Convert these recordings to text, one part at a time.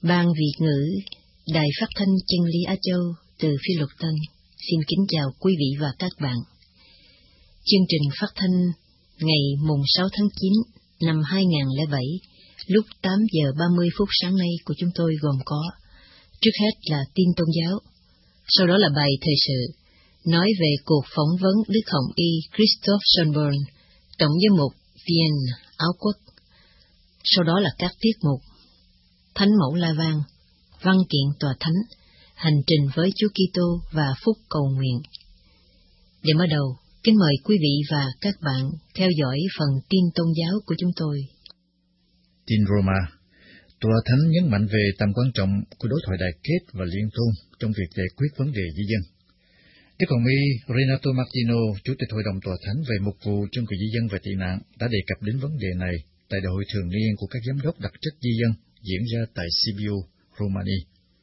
Ban Việt ngữ, Đài Phát thanh Chân lý Á Châu từ Phi Luật Tân xin kính chào quý vị và các bạn. Chương trình phát thanh ngày mùng 6 tháng 9 năm 2007 lúc 8 giờ 30 phút sáng nay của chúng tôi gồm có: trước hết là tin tôn giáo, sau đó là bài thời sự, nói về cuộc phỏng vấn Đức Hồng Y Christoph Schönborn, Tổng giám mục Vienna, Áo Quốc. Sau đó là các tiết mục Thánh mẫu La Vang, Văn kiện tòa thánh, Hành trình với Chúa Kitô và phúc cầu nguyện. Để mở đầu, kính mời quý vị và các bạn theo dõi phần tin tôn giáo của chúng tôi. Tin Roma, tòa thánh nhấn mạnh về tầm quan trọng của đối thoại đại kết và liên tôn trong việc giải quyết vấn đề di dân. Đức Hồng Y Renato Martino, Chủ tịch Hội đồng tòa thánh về mục vụ cho người di dân và tị nạn, đã đề cập đến vấn đề này tại đại hội thường niên của các giám đốc đặc trách di dân diễn ra tại Sibiu, Romania.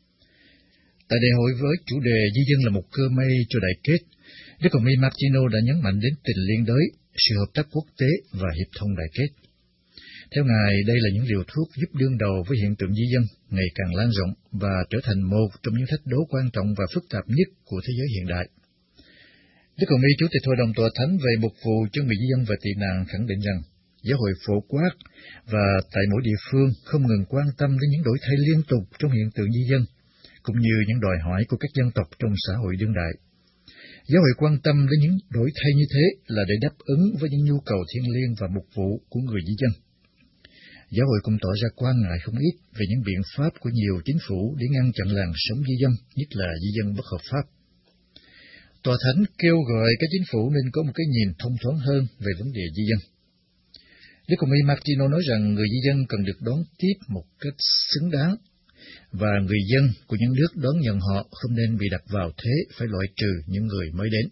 Tại đại hội với chủ đề di dân là một cơ may cho đại kết, Đức Hồng Y Martino đã nhấn mạnh đến tình liên đới, sự hợp tác quốc tế và hiệp thông đại kết. Theo Ngài, đây là những liều thuốc giúp đương đầu với hiện tượng di dân ngày càng lan rộng và trở thành một trong những thách đố quan trọng và phức tạp nhất của thế giới hiện đại. Đức Hồng Y Chủ tịch Hội đồng tòa thánh về mục vụ cho người di dân và tị nạn khẳng định rằng giáo hội phổ quát và tại mỗi địa phương không ngừng quan tâm đến những đổi thay liên tục trong hiện tượng di dân, cũng như những đòi hỏi của các dân tộc trong xã hội đương đại. Giáo hội quan tâm đến những đổi thay như thế là để đáp ứng với những nhu cầu thiêng liêng và mục vụ của người di dân. Giáo hội cũng tỏ ra quan ngại không ít về những biện pháp của nhiều chính phủ để ngăn chặn làn sóng di dân, nhất là di dân bất hợp pháp. Tòa thánh kêu gọi các chính phủ nên có một cái nhìn thông thoáng hơn về vấn đề di dân. Đức Hồng Y Martino nói rằng người di dân cần được đón tiếp một cách xứng đáng, và người dân của những nước đón nhận họ không nên bị đặt vào thế phải loại trừ những người mới đến.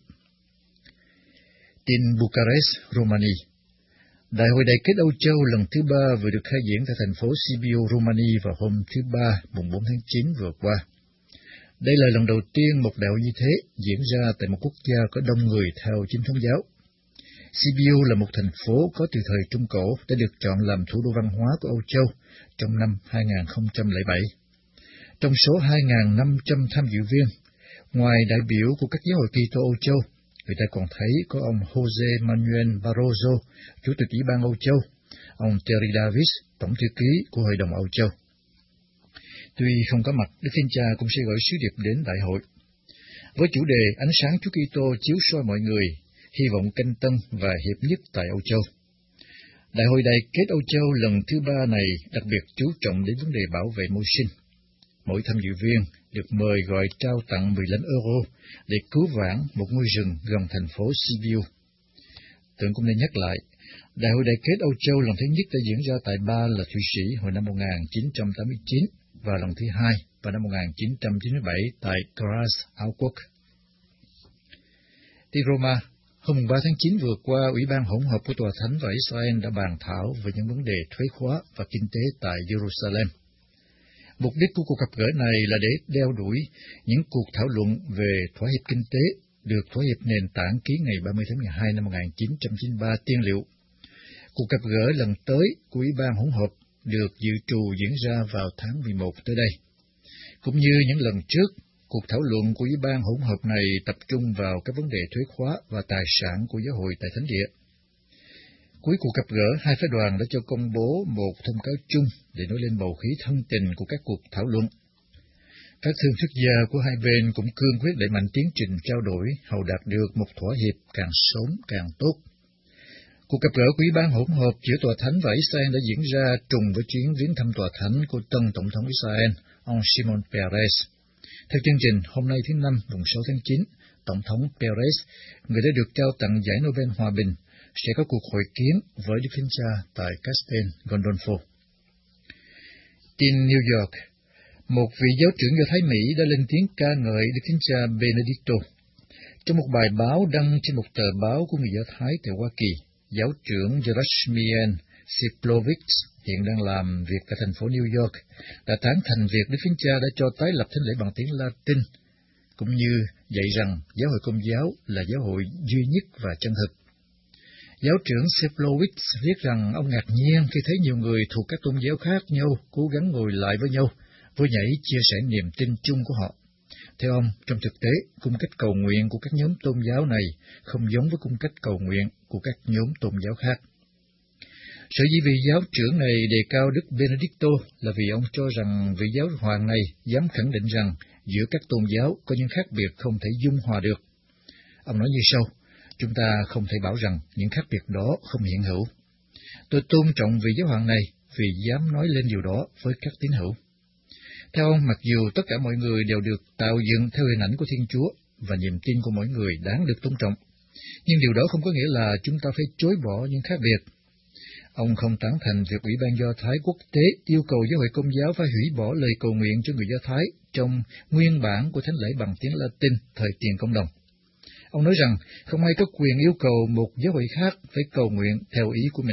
Tin Bucharest, Romania. Đại hội đại kết Âu Châu lần thứ 3 vừa được khai diễn tại thành phố Sibiu, Romania vào hôm thứ Ba, mùng 4 tháng 9 vừa qua. Đây là lần đầu tiên một đại hội như thế diễn ra tại một quốc gia có đông người theo chính thống giáo. Sibiu là một thành phố có từ thời Trung Cổ đã được chọn làm thủ đô văn hóa của Âu Châu trong năm 2007. Trong số 2.500 tham dự viên, ngoài đại biểu của các giáo hội Kitô Âu Châu, người ta còn thấy có ông José Manuel Barroso, Chủ tịch Ủy ban Âu Châu, ông Terry Davis, Tổng thư ký của Hội đồng Âu Châu. Tuy không có mặt, Đức Thánh Cha cũng sẽ gửi sứ điệp đến đại hội. Với chủ đề Ánh sáng Chúa Kitô chiếu soi mọi người, hy vọng canh tân và hiệp nhất tại Âu Châu. Đại hội đại kết Âu Châu lần thứ 3 này đặc biệt chú trọng đến vấn đề bảo vệ môi sinh. Mỗi tham dự viên được mời gọi trao tặng 10 lãnh euro để cứu vãn một ngôi rừng gần thành phố Sibiu. Tưởng cũng nên nhắc lại, Đại hội đại kết Âu Châu lần thứ nhất đã diễn ra tại Ba là Thụy Sĩ hồi năm 1989 và lần thứ hai vào năm 1997 tại Graz, Áo Quốc. Tin Roma, hôm 3 tháng 9 vừa qua, Ủy ban hỗn hợp của Tòa Thánh và Israel đã bàn thảo về những vấn đề thuế khóa và kinh tế tại Jerusalem. Mục đích của cuộc gặp gỡ này là để đeo đuổi những cuộc thảo luận về thỏa hiệp kinh tế được thỏa hiệp nền tảng ký ngày 30 tháng 12 năm 1993 tiên liệu. Cuộc gặp gỡ lần tới của Ủy ban hỗn hợp được dự trù diễn ra vào tháng 11 tới đây. Cũng như những lần trước, cuộc thảo luận của Ủy ban hỗn hợp này tập trung vào các vấn đề thuế khóa và tài sản của giáo hội tại Thánh Địa. Cuối cuộc gặp gỡ, hai phái đoàn đã cho công bố một thông cáo chung để nói lên bầu khí thân tình của các cuộc thảo luận. Các thương thuyết gia của hai bên cũng cương quyết đẩy mạnh tiến trình trao đổi hầu đạt được một thỏa hiệp càng sớm càng tốt. Cuộc gặp gỡ của Ủy ban hỗn hợp giữa Tòa Thánh và Israel đã diễn ra trùng với chuyến viếng thăm Tòa Thánh của tân Tổng thống Israel, ông Shimon Peres. Theo chương trình, hôm nay thứ Năm, mùng 6 tháng 9, Tổng thống Peres, người đã được trao tặng giải Nobel Hòa bình, sẽ có cuộc hội kiến với Đức Thánh Cha tại Castel Gandolfo. Tin New York, một vị giáo trưởng Do Thái Mỹ đã lên tiếng ca ngợi Đức Thánh Cha Benedicto. Trong một bài báo đăng trên một tờ báo của người Do Thái tại Hoa Kỳ, giáo trưởng Yerashmian Siplovich hiện đang làm việc tại thành phố New York đã tán thành việc Đức Thánh Cha đã cho tái lập thánh lễ bằng tiếng Latin, cũng như dạy rằng giáo hội Công giáo là giáo hội duy nhất và chân thực. Giáo trưởng Siplovich viết rằng ông ngạc nhiên khi thấy nhiều người thuộc các tôn giáo khác nhau cố gắng ngồi lại với nhau vui nhảy chia sẻ niềm tin chung của họ. Theo ông, trong thực tế, cung cách cầu nguyện của các nhóm tôn giáo này không giống với cung cách cầu nguyện của các nhóm tôn giáo khác. Sở dĩ vị giáo trưởng này đề cao Đức Benedicto là vì ông cho rằng vị giáo hoàng này dám khẳng định rằng giữa các tôn giáo có những khác biệt không thể dung hòa được. Ông nói như sau: chúng ta không thể bảo rằng những khác biệt đó không hiện hữu. Tôi tôn trọng vị giáo hoàng này vì dám nói lên điều đó với các tín hữu. Theo ông, mặc dù tất cả mọi người đều được tạo dựng theo hình ảnh của Thiên Chúa và niềm tin của mỗi người đáng được tôn trọng, nhưng điều đó không có nghĩa là chúng ta phải chối bỏ những khác biệt. Ông không tán thành việc Ủy ban Do Thái quốc tế yêu cầu giáo hội Công giáo phải hủy bỏ lời cầu nguyện cho người Do Thái trong nguyên bản của thánh lễ bằng tiếng Latin thời tiền Công đồng. Ông nói rằng không ai có quyền yêu cầu một giáo hội khác phải cầu nguyện theo ý của mình.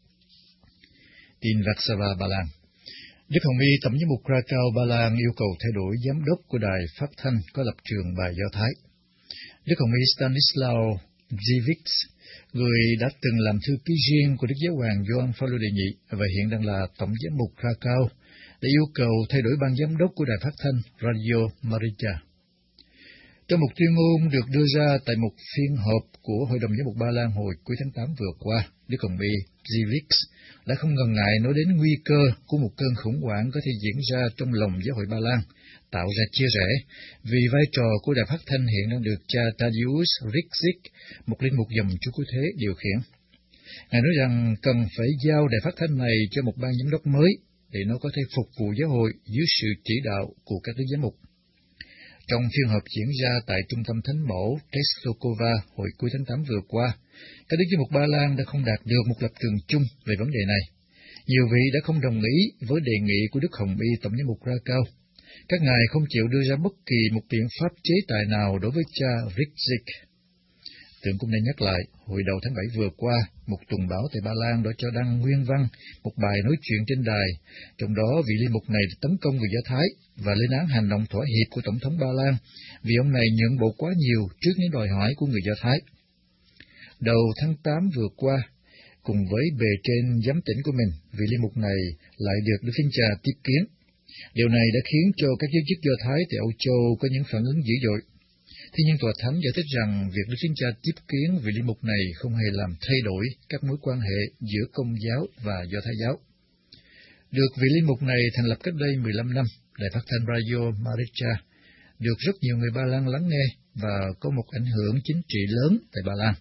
Tin Warsaw, Ba Lan. Đức Hồng Y Tổng giám mục Krakow, Ba Lan yêu cầu thay đổi giám đốc của đài phát thanh có lập trường bài Do Thái. Đức Hồng Y Stanislaw Dziwisz, người đã từng làm thư ký riêng của Đức Giáo hoàng Gioan Phaolô đệ nhị và hiện đang là Tổng giám mục Krakow, đã yêu cầu thay đổi ban giám đốc của đài phát thanh Radio Maryja. Trong một tuyên ngôn được đưa ra tại một phiên họp của Hội đồng Giám mục Ba Lan hồi cuối tháng 8 vừa qua, Đức Hồng Y Dziwisz đã không ngần ngại nói đến nguy cơ của một cơn khủng hoảng có thể diễn ra trong lòng giáo hội Ba Lan, tạo ra chia rẽ, vì vai trò của đài phát thanh hiện đang được cha Tadeusz Rydzyk, một linh mục dòng Chúa Cứu Thế, điều khiển. Ngài nói rằng cần phải giao đài phát thanh này cho một ban giám đốc mới để nó có thể phục vụ giáo hội dưới sự chỉ đạo của các đức giám mục. Trong phiên họp diễn ra tại Trung tâm Thánh Mẫu Częstochowa hồi cuối tháng 8 vừa qua, các đức giám mục Ba Lan đã không đạt được một lập trường chung về vấn đề này. Nhiều vị đã không đồng ý với đề nghị của Đức Hồng Y Tổng giám mục Krakow. Các ngài không chịu đưa ra bất kỳ một biện pháp chế tài nào đối với cha Rydzyk. Tượng cũng nên nhắc lại, hồi đầu tháng 7 vừa qua, một tuần báo tại Ba Lan đã cho đăng nguyên văn một bài nói chuyện trên đài, trong đó vị linh mục này tấn công người Do Thái và lên án hành động thỏa hiệp của Tổng thống Ba Lan vì ông này nhượng bộ quá nhiều trước những đòi hỏi của người Do Thái. Đầu tháng 8 vừa qua, cùng với bề trên giám tỉnh của mình, vị linh mục này lại được Đức Thánh Cha tiếp kiến. Điều này đã khiến cho các giới chức Do Thái tại Âu Châu có những phản ứng dữ dội. Thế nhưng Tòa Thánh giải thích rằng việc Đức Thánh Cha tiếp kiến vị linh mục này không hề làm thay đổi các mối quan hệ giữa Công giáo và Do Thái giáo. Được vị linh mục này thành lập cách đây 15 năm, đài phát thanh Radio Maryja được rất nhiều người Ba Lan lắng nghe và có một ảnh hưởng chính trị lớn tại Ba Lan.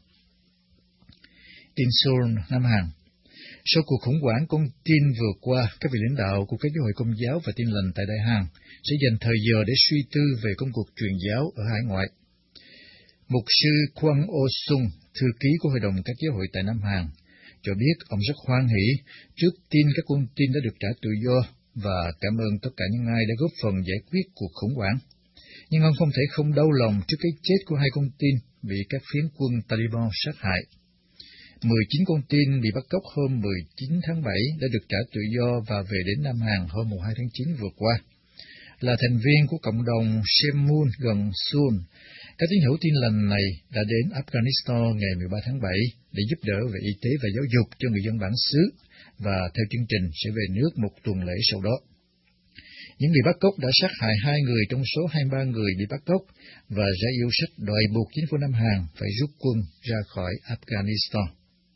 Tin Seoul, Nam Hàn. Sau cuộc khủng hoảng con tin vừa qua, các vị lãnh đạo của các giáo hội Công giáo và Tin lành tại Đại Hàn sẽ dành thời giờ để suy tư về công cuộc truyền giáo ở hải ngoại. Mục sư Kwang O-sung, thư ký của Hội đồng các giáo hội tại Nam Hàn, cho biết ông rất hoan hỷ trước tin các con tin đã được trả tự do và cảm ơn tất cả những ai đã góp phần giải quyết cuộc khủng hoảng. Nhưng ông không thể không đau lòng trước cái chết của hai con tin bị các phiến quân Taliban sát hại. 19 con tin bị bắt cóc hôm 19 tháng 7 đã được trả tự do và về đến Nam Hàn hôm 2 tháng 9 vừa qua. Là thành viên của cộng đồng Shemun gần Seoul, các tín hữu Tin lành này đã đến Afghanistan ngày 13 tháng 7 để giúp đỡ về y tế và giáo dục cho người dân bản xứ và theo chương trình sẽ về nước một tuần lễ sau đó. Những người bắt cóc đã sát hại 2 người trong số 23 người bị bắt cóc và ra yêu sách đòi buộc chính phủ Nam Hàn phải rút quân ra khỏi Afghanistan.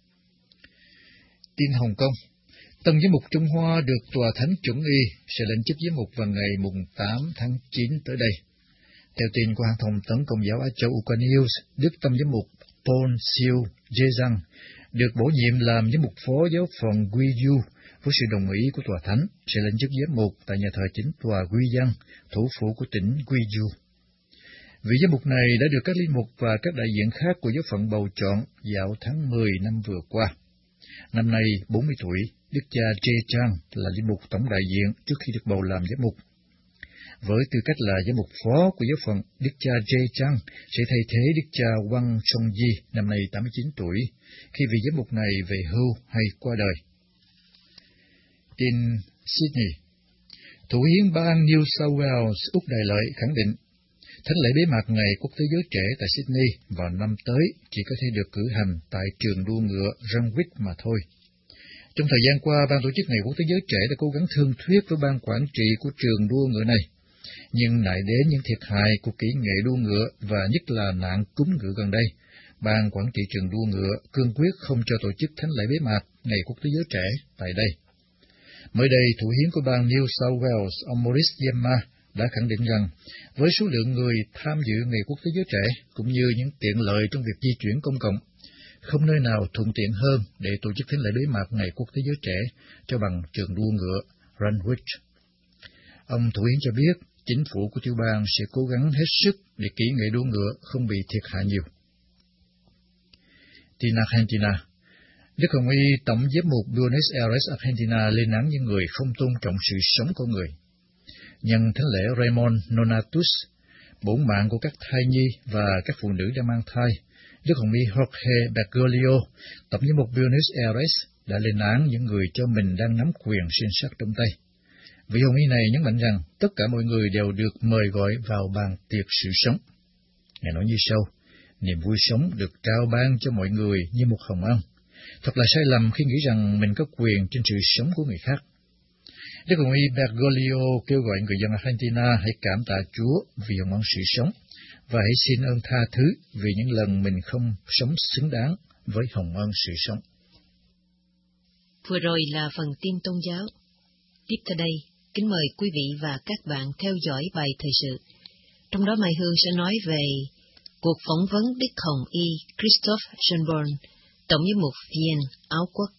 Tin Hồng Kông. Tân giám mục Trung Hoa được Tòa Thánh chuẩn y sẽ lên chức giám mục vào ngày 8 tháng 9 tới đây. Theo tin của hãng thông tấn Công giáo Á Châu Ukra News, Đức Tân giám mục Paul Siêu Jae-jang được bổ nhiệm làm giám mục phó giáo phận Gwiju với sự đồng ý của Tòa Thánh sẽ lên chức giám mục tại nhà thờ chính tòa Guyang, thủ phủ của tỉnh Gwiju. Vị giám mục này đã được các linh mục và các đại diện khác của giáo phận bầu chọn vào tháng 10 năm vừa qua. Năm nay 40 tuổi, Đức cha Jae-jang là giám mục tổng đại diện trước khi được bầu làm giám mục. Với tư cách là giám mục phó của giáo phận, Đức cha Jae-jang sẽ thay thế Đức cha Wang Song-ji, năm nay 89 tuổi, khi vị giám mục này về hưu hay qua đời. Tin Sydney. Thủ hiến bang New South Wales Úc Đại Lợi khẳng định thánh lễ bế mạc Ngày Quốc tế Giới Trẻ tại Sydney vào năm tới chỉ có thể được cử hành tại trường đua ngựa Randwick mà thôi. Trong thời gian qua, ban tổ chức Ngày Quốc tế Giới Trẻ đã cố gắng thương thuyết với ban quản trị của trường đua ngựa này, nhưng nại đến những thiệt hại của kỹ nghệ đua ngựa và nhất là nạn cúm ngựa gần đây, ban quản trị trường đua ngựa cương quyết không cho tổ chức thánh lễ bế mạc Ngày Quốc tế Giới Trẻ tại đây. Mới đây, thủ hiến của bang New South Wales, ông Maurice Yema, đã khẳng định rằng, với số lượng người tham dự Ngày Quốc tế Giới Trẻ, cũng như những tiện lợi trong việc di chuyển công cộng, không nơi nào thuận tiện hơn để tổ chức thánh lễ bế mạc Ngày Quốc tế Giới Trẻ cho bằng trường đua ngựa Randwick. Ông thủ hiến cho biết, chính phủ của tiểu bang sẽ cố gắng hết sức để kỹ nghệ đua ngựa không bị thiệt hại nhiều. Tin Argentina. Đức Hồng Y Tổng giám mục Buenos Aires, Argentina lên án những người không tôn trọng sự sống con người. Nhân thánh lễ Ramon Nonatus, bổn mạng của các thai nhi và các phụ nữ đang mang thai, Đức Hồng Y Jorge Bergoglio, Tổng giám mục Buenos Aires, đã lên án những người cho mình đang nắm quyền sinh sát trong tay. Vị Hồng Y này nhấn mạnh rằng tất cả mọi người đều được mời gọi vào bàn tiệc sự sống. Ngài nói như sau: niềm vui sống được trao ban cho mọi người như một hồng ân. Thật là sai lầm khi nghĩ rằng mình có quyền trên sự sống của người khác. Đức Hồng Y Bergoglio kêu gọi người dân Argentina hãy cảm tạ Chúa vì hồng ân sự sống và hãy xin ơn tha thứ vì những lần mình không sống xứng đáng với hồng ân sự sống. Vừa rồi là phần tin tôn giáo. Tiếp theo đây, kính mời quý vị và các bạn theo dõi bài thời sự. Trong đó Mai Hương sẽ nói về cuộc phỏng vấn Đức Hồng Y Christoph Schönborn, Tổng giám mục Viên, Áo Quốc.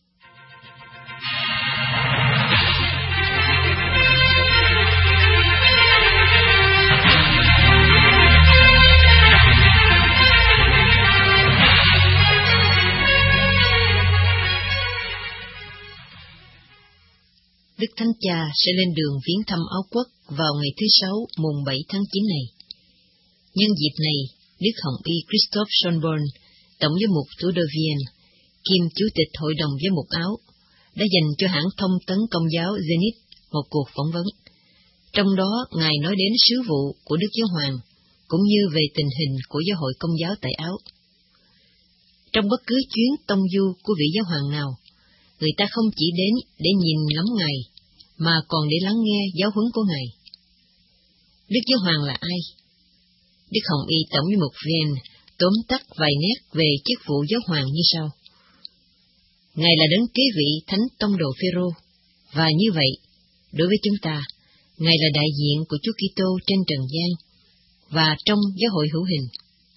Đức Thánh Cha sẽ lên đường viếng thăm Áo Quốc vào ngày thứ Sáu mùng 7 tháng 9 này. Nhân dịp này, Đức Hồng Y Christoph Schönborn, Tổng giám mục thủ đô Viên, kiêm Chủ tịch Hội đồng Giám mục Áo, đã dành cho hãng thông tấn Công giáo Zenit một cuộc phỏng vấn. Trong đó, Ngài nói đến sứ vụ của Đức Giáo Hoàng, cũng như về tình hình của giáo hội Công giáo tại Áo. Trong bất cứ chuyến tông du của vị Giáo Hoàng nào, người ta không chỉ đến để nhìn ngắm Ngài, mà còn để lắng nghe giáo huấn của Ngài. Đức Giáo Hoàng là ai? Đức Hồng Y Tổng giám mục Viên tóm tắt vài nét về chức vụ Giáo Hoàng như sau. Ngài là đấng kế vị Thánh Tông đồ Phêrô, và như vậy, đối với chúng ta, Ngài là đại diện của Chúa Kitô trên trần gian và trong giáo hội hữu hình.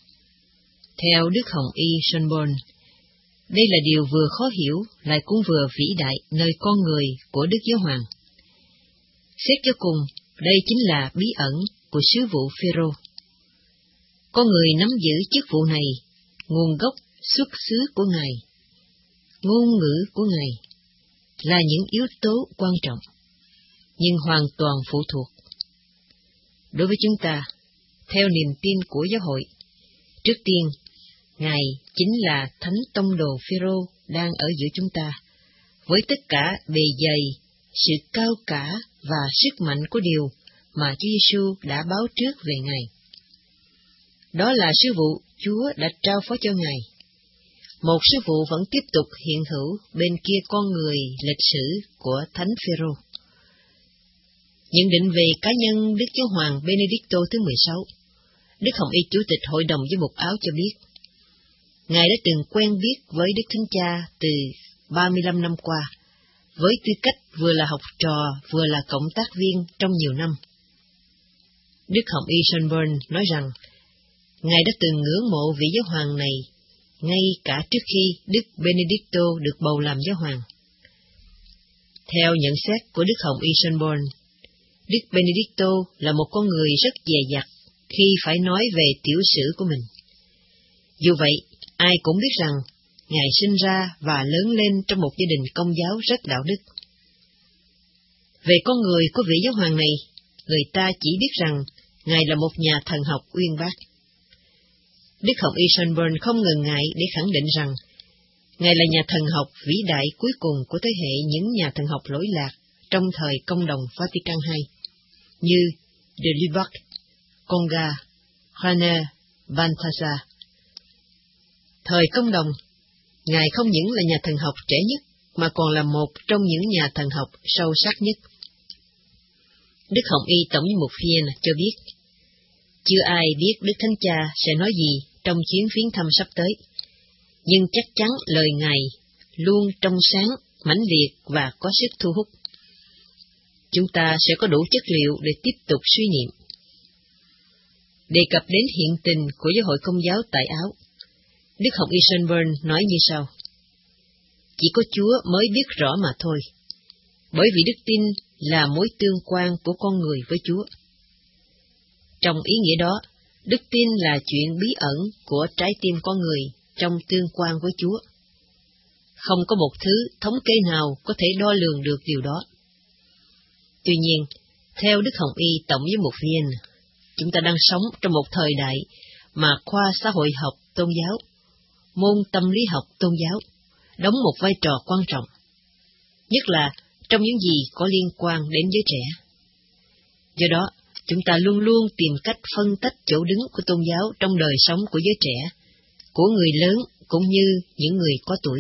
Theo Đức Hồng Y Schönborn, đây là điều vừa khó hiểu, lại cũng vừa vĩ đại nơi con người của Đức Giáo Hoàng. Xét cho cùng, đây chính là bí ẩn của sứ vụ Phêrô. Con người nắm giữ chức vụ này, nguồn gốc, xuất xứ của Ngài, ngôn ngữ của Ngài, là những yếu tố quan trọng, nhưng hoàn toàn phụ thuộc. Đối với chúng ta, theo niềm tin của giáo hội, trước tiên, Ngài chính là Thánh Tông đồ Phêrô đang ở giữa chúng ta, với tất cả bề dày, sự cao cả và sức mạnh của điều mà Chúa Giêsu đã báo trước về Ngài. Đó là sứ vụ Chúa đã trao phó cho Ngài. Một sứ vụ vẫn tiếp tục hiện hữu bên kia con người lịch sử của Thánh Phêrô. Nhận định về cá nhân Đức Giáo Hoàng Benedicto thứ 16, Đức Hồng Y Chủ tịch Hội đồng Giám mục Áo cho biết, Ngài đã từng quen biết với Đức Thánh Cha từ 35 năm qua, với tư cách vừa là học trò vừa là cộng tác viên trong nhiều năm. Đức Hồng Y Schönborn nói rằng, Ngài đã từng ngưỡng mộ vị Giáo Hoàng này ngay cả trước khi Đức Benedicto được bầu làm Giáo Hoàng. Theo nhận xét của Đức Hồng Y Schönborn, Đức Benedicto là một con người rất dè dặt khi phải nói về tiểu sử của mình. Dù vậy, ai cũng biết rằng Ngài sinh ra và lớn lên trong một gia đình Công giáo rất đạo đức. Về con người của vị Giáo Hoàng này, người ta chỉ biết rằng Ngài là một nhà thần học uyên bác. Đức Hồng Y Schönborn không ngần ngại để khẳng định rằng Ngài là nhà thần học vĩ đại cuối cùng của thế hệ những nhà thần học lỗi lạc trong thời Công đồng Vatican II, như de Lubac, Conga, René, Balthasar. Thời Công đồng, Ngài không những là nhà thần học trẻ nhất, mà còn là một trong những nhà thần học sâu sắc nhất. Đức Hồng Y Tổng giám mục Phiên cho biết, chưa ai biết Đức Thánh Cha sẽ nói gì trong chuyến viếng thăm sắp tới, nhưng chắc chắn lời Ngài luôn trong sáng, mãnh liệt và có sức thu hút. Chúng ta sẽ có đủ chất liệu để tiếp tục suy niệm. Đề cập đến hiện tình của giáo hội Công giáo tại Áo, Đức Hồng Y Schönborn nói như sau: chỉ có Chúa mới biết rõ mà thôi, bởi vì đức tin là mối tương quan của con người với Chúa. Trong ý nghĩa đó, đức tin là chuyện bí ẩn của trái tim con người trong tương quan với Chúa. Không có một thứ thống kê nào có thể đo lường được điều đó. Tuy nhiên, theo Đức Hồng Y Tổng giám mục Viên, chúng ta đang sống trong một thời đại mà khoa xã hội học tôn giáo, môn tâm lý học tôn giáo, đóng một vai trò quan trọng, nhất là trong những gì có liên quan đến giới trẻ. Do đó, chúng ta luôn luôn tìm cách phân tách chỗ đứng của tôn giáo trong đời sống của giới trẻ, của người lớn cũng như những người có tuổi.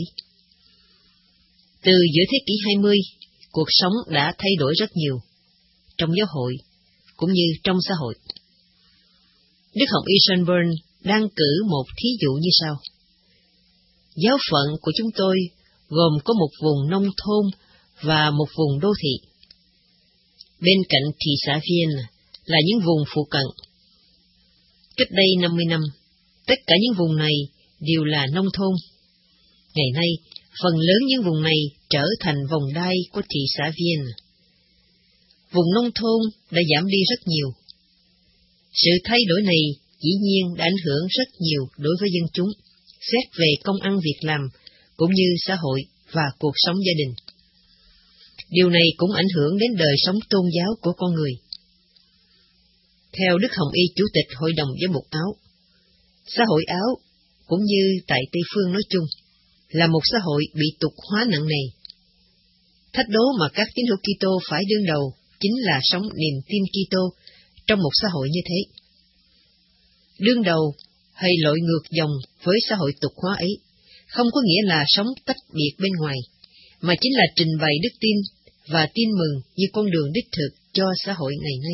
Từ giữa thế kỷ 20, cuộc sống đã thay đổi rất nhiều, trong giáo hội cũng như trong xã hội. Đức Hồng Y Schönborn đang cử một thí dụ như sau. Giáo phận của chúng tôi gồm có một vùng nông thôn và một vùng đô thị. Bên cạnh thị xã Viên là những vùng phụ cận. Cách đây 50 năm, tất cả những vùng này đều là nông thôn. Ngày nay, phần lớn những vùng này trở thành vòng đai của thị xã Viên. Vùng nông thôn đã giảm đi rất nhiều. Sự thay đổi này dĩ nhiên đã ảnh hưởng rất nhiều đối với dân chúng, xét về công ăn việc làm, cũng như xã hội và cuộc sống gia đình. Điều này cũng ảnh hưởng đến đời sống tôn giáo của con người. Theo Đức Hồng Y Chủ tịch Hội đồng Giám mục Áo, xã hội Áo, cũng như tại Tây Phương nói chung, là một xã hội bị tục hóa nặng nề. Thách đố mà các tín hữu Kitô phải đương đầu chính là sống niềm tin Kitô trong một xã hội như thế. Đương đầu hay lội ngược dòng với xã hội tục hóa ấy không có nghĩa là sống tách biệt bên ngoài, mà chính là trình bày đức tin và tin mừng như con đường đích thực cho xã hội ngày nay.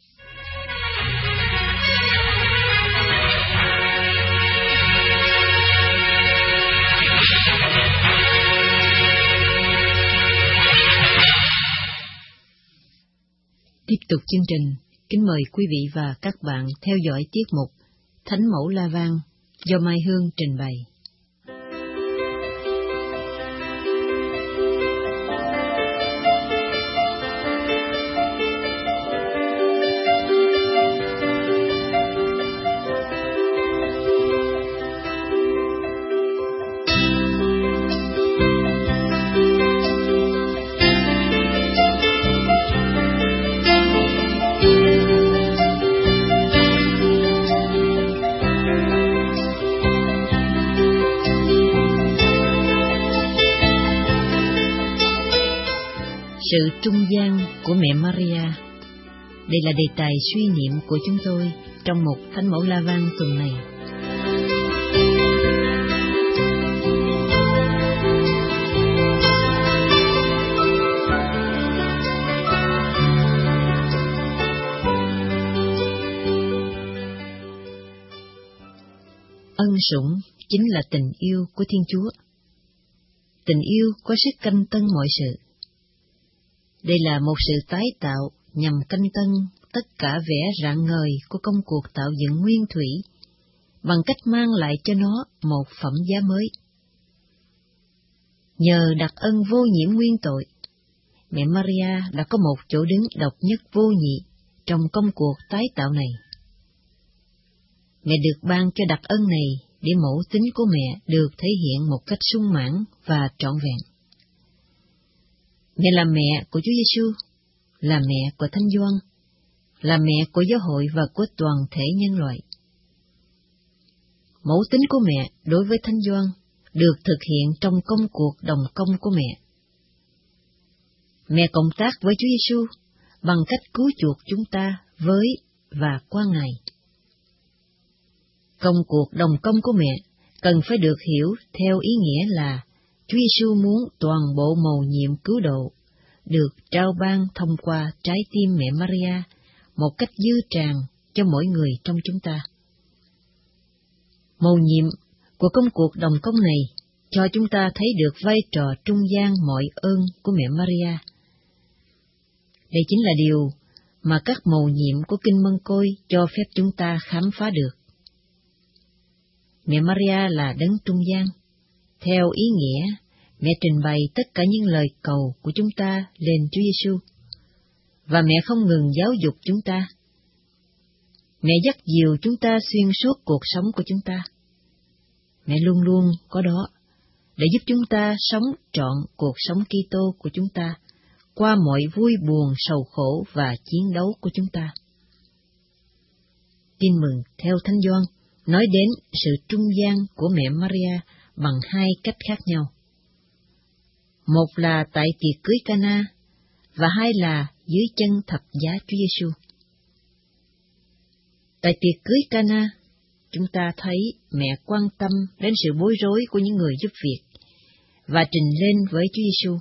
Tiếp tục chương trình, kính mời quý vị và các bạn theo dõi tiết mục Thánh Mẫu La Vang do Mai Hương trình bày. Sự trung gian của mẹ Maria. Đây là đề tài suy niệm của chúng tôi trong một Thánh Mẫu La Vang tuần này. Ân sủng chính là tình yêu của Thiên Chúa. Tình yêu có sức canh tân mọi sự. Đây là một sự tái tạo nhằm canh tân tất cả vẻ rạng ngời của công cuộc tạo dựng nguyên thủy, bằng cách mang lại cho nó một phẩm giá mới. Nhờ đặc ân vô nhiễm nguyên tội, mẹ Maria đã có một chỗ đứng độc nhất vô nhị trong công cuộc tái tạo này. Mẹ được ban cho đặc ân này để mẫu tính của mẹ được thể hiện một cách sung mãn và trọn vẹn. Mẹ là mẹ của Chúa Giêsu, là mẹ của Thánh Gioan, là mẹ của giáo hội và của toàn thể nhân loại. Mẫu tính của mẹ đối với Thánh Gioan được thực hiện trong công cuộc đồng công của mẹ. Mẹ cộng tác với Chúa Giêsu bằng cách cứu chuộc chúng ta với và qua Ngài. Công cuộc đồng công của mẹ cần phải được hiểu theo ý nghĩa là Chúa Giêsu muốn toàn bộ mầu nhiệm cứu độ được trao ban thông qua trái tim mẹ Maria một cách dư tràn cho mỗi người trong chúng ta. Mầu nhiệm của công cuộc đồng công này cho chúng ta thấy được vai trò trung gian mọi ơn của mẹ Maria. Đây chính là điều mà các mầu nhiệm của Kinh Mân Côi cho phép chúng ta khám phá được. Mẹ Maria là đấng trung gian. Theo ý nghĩa, mẹ trình bày tất cả những lời cầu của chúng ta lên Chúa Giêsu, và mẹ không ngừng giáo dục chúng ta. Mẹ dắt dìu chúng ta xuyên suốt cuộc sống của chúng ta. Mẹ luôn luôn có đó để giúp chúng ta sống trọn cuộc sống Kitô của chúng ta qua mọi vui buồn, sầu khổ và chiến đấu của chúng ta. Tin mừng theo Thánh Gioan nói đến sự trung gian của mẹ Maria bằng hai cách khác nhau. Một là tại tiệc cưới Cana, và hai là dưới chân thập giá Chúa Giêsu. Tại tiệc cưới Cana, chúng ta thấy mẹ quan tâm đến sự bối rối của những người giúp việc và trình lên với Chúa Giêsu.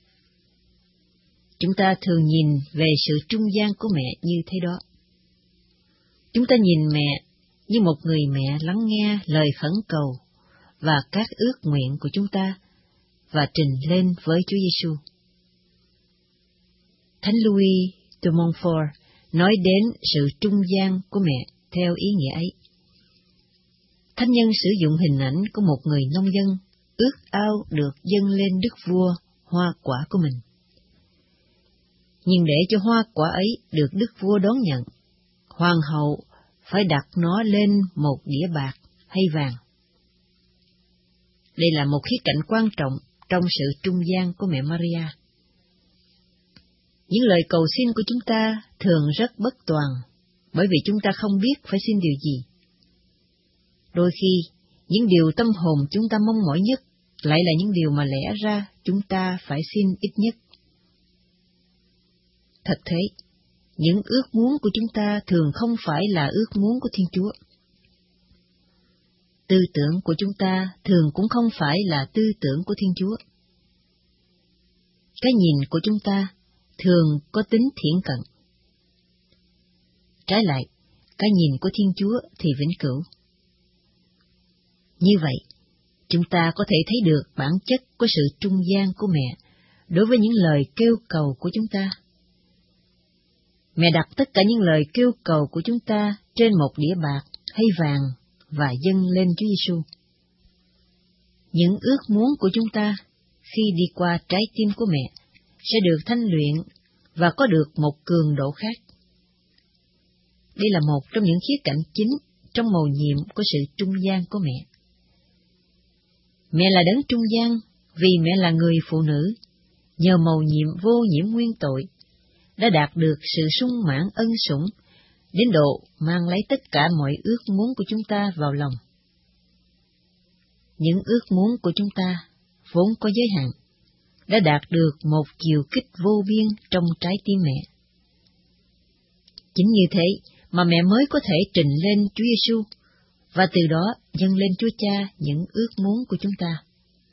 Chúng ta thường nhìn về sự trung gian của mẹ như thế đó. Chúng ta nhìn mẹ như một người mẹ lắng nghe lời khẩn cầu và các ước nguyện của chúng ta và trình lên với Chúa Giêsu. Thánh Louis de Montfort nói đến sự trung gian của mẹ theo ý nghĩa ấy. Thánh nhân sử dụng hình ảnh của một người nông dân ước ao được dâng lên đức vua hoa quả của mình. Nhưng để cho hoa quả ấy được đức vua đón nhận, hoàng hậu phải đặt nó lên một đĩa bạc hay vàng. Đây là một khía cạnh quan trọng trong sự trung gian của mẹ Maria. Những lời cầu xin của chúng ta thường rất bất toàn, bởi vì chúng ta không biết phải xin điều gì. Đôi khi, những điều tâm hồn chúng ta mong mỏi nhất lại là những điều mà lẽ ra chúng ta phải xin ít nhất. Thật thế, những ước muốn của chúng ta thường không phải là ước muốn của Thiên Chúa. Tư tưởng của chúng ta thường cũng không phải là tư tưởng của Thiên Chúa. Cái nhìn của chúng ta thường có tính thiển cận. Trái lại, cái nhìn của Thiên Chúa thì vĩnh cửu. Như vậy, chúng ta có thể thấy được bản chất của sự trung gian của mẹ đối với những lời kêu cầu của chúng ta. Mẹ đặt tất cả những lời kêu cầu của chúng ta trên một đĩa bạc hay vàng và dâng lên Chúa Giêsu. Những ước muốn của chúng ta khi đi qua trái tim của mẹ sẽ được thanh luyện và có được một cường độ khác. Đây là một trong những khía cạnh chính trong mầu nhiệm của sự trung gian của mẹ. Mẹ là đấng trung gian vì mẹ là người phụ nữ, nhờ mầu nhiệm vô nhiễm nguyên tội, đã đạt được sự sung mãn ân sủng, đến độ mang lấy tất cả mọi ước muốn của chúng ta vào lòng. Những ước muốn của chúng ta, vốn có giới hạn, đã đạt được một chiều kích vô biên trong trái tim mẹ. Chính như thế mà mẹ mới có thể trình lên Chúa Giêsu và từ đó dâng lên Chúa Cha những ước muốn của chúng ta.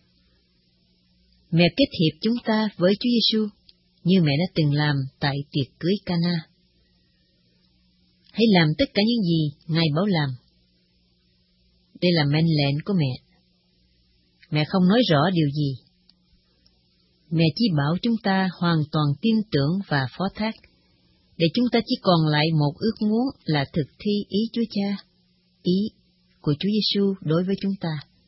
Mẹ kết hiệp chúng ta với Chúa Giêsu như mẹ đã từng làm tại tiệc cưới Cana. Hãy làm tất cả những gì Ngài bảo làm. Đây là mệnh lệnh của mẹ. Mẹ không nói rõ điều gì. Mẹ chỉ bảo chúng ta hoàn toàn tin tưởng và phó thác, để chúng ta chỉ còn lại một ước muốn là thực thi ý Chúa Cha, ý của Chúa Giêsu đối với chúng ta.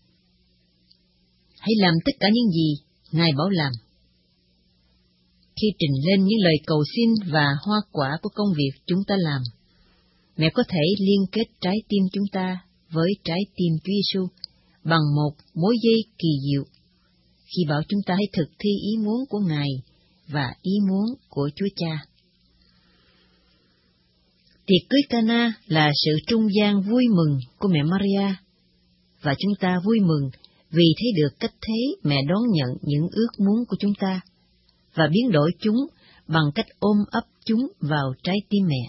Hãy làm tất cả những gì Ngài bảo làm. Khi trình lên những lời cầu xin và hoa quả của công việc chúng ta làm, mẹ có thể liên kết trái tim chúng ta với trái tim Chúa Giêsu bằng một mối dây kỳ diệu, khi bảo chúng ta hãy thực thi ý muốn của Ngài và ý muốn của Chúa Cha. Tiệc cưới Cana là sự trung gian vui mừng của mẹ Maria, và chúng ta vui mừng vì thấy được cách thế mẹ đón nhận những ước muốn của chúng ta và biến đổi chúng bằng cách ôm ấp chúng vào trái tim mẹ.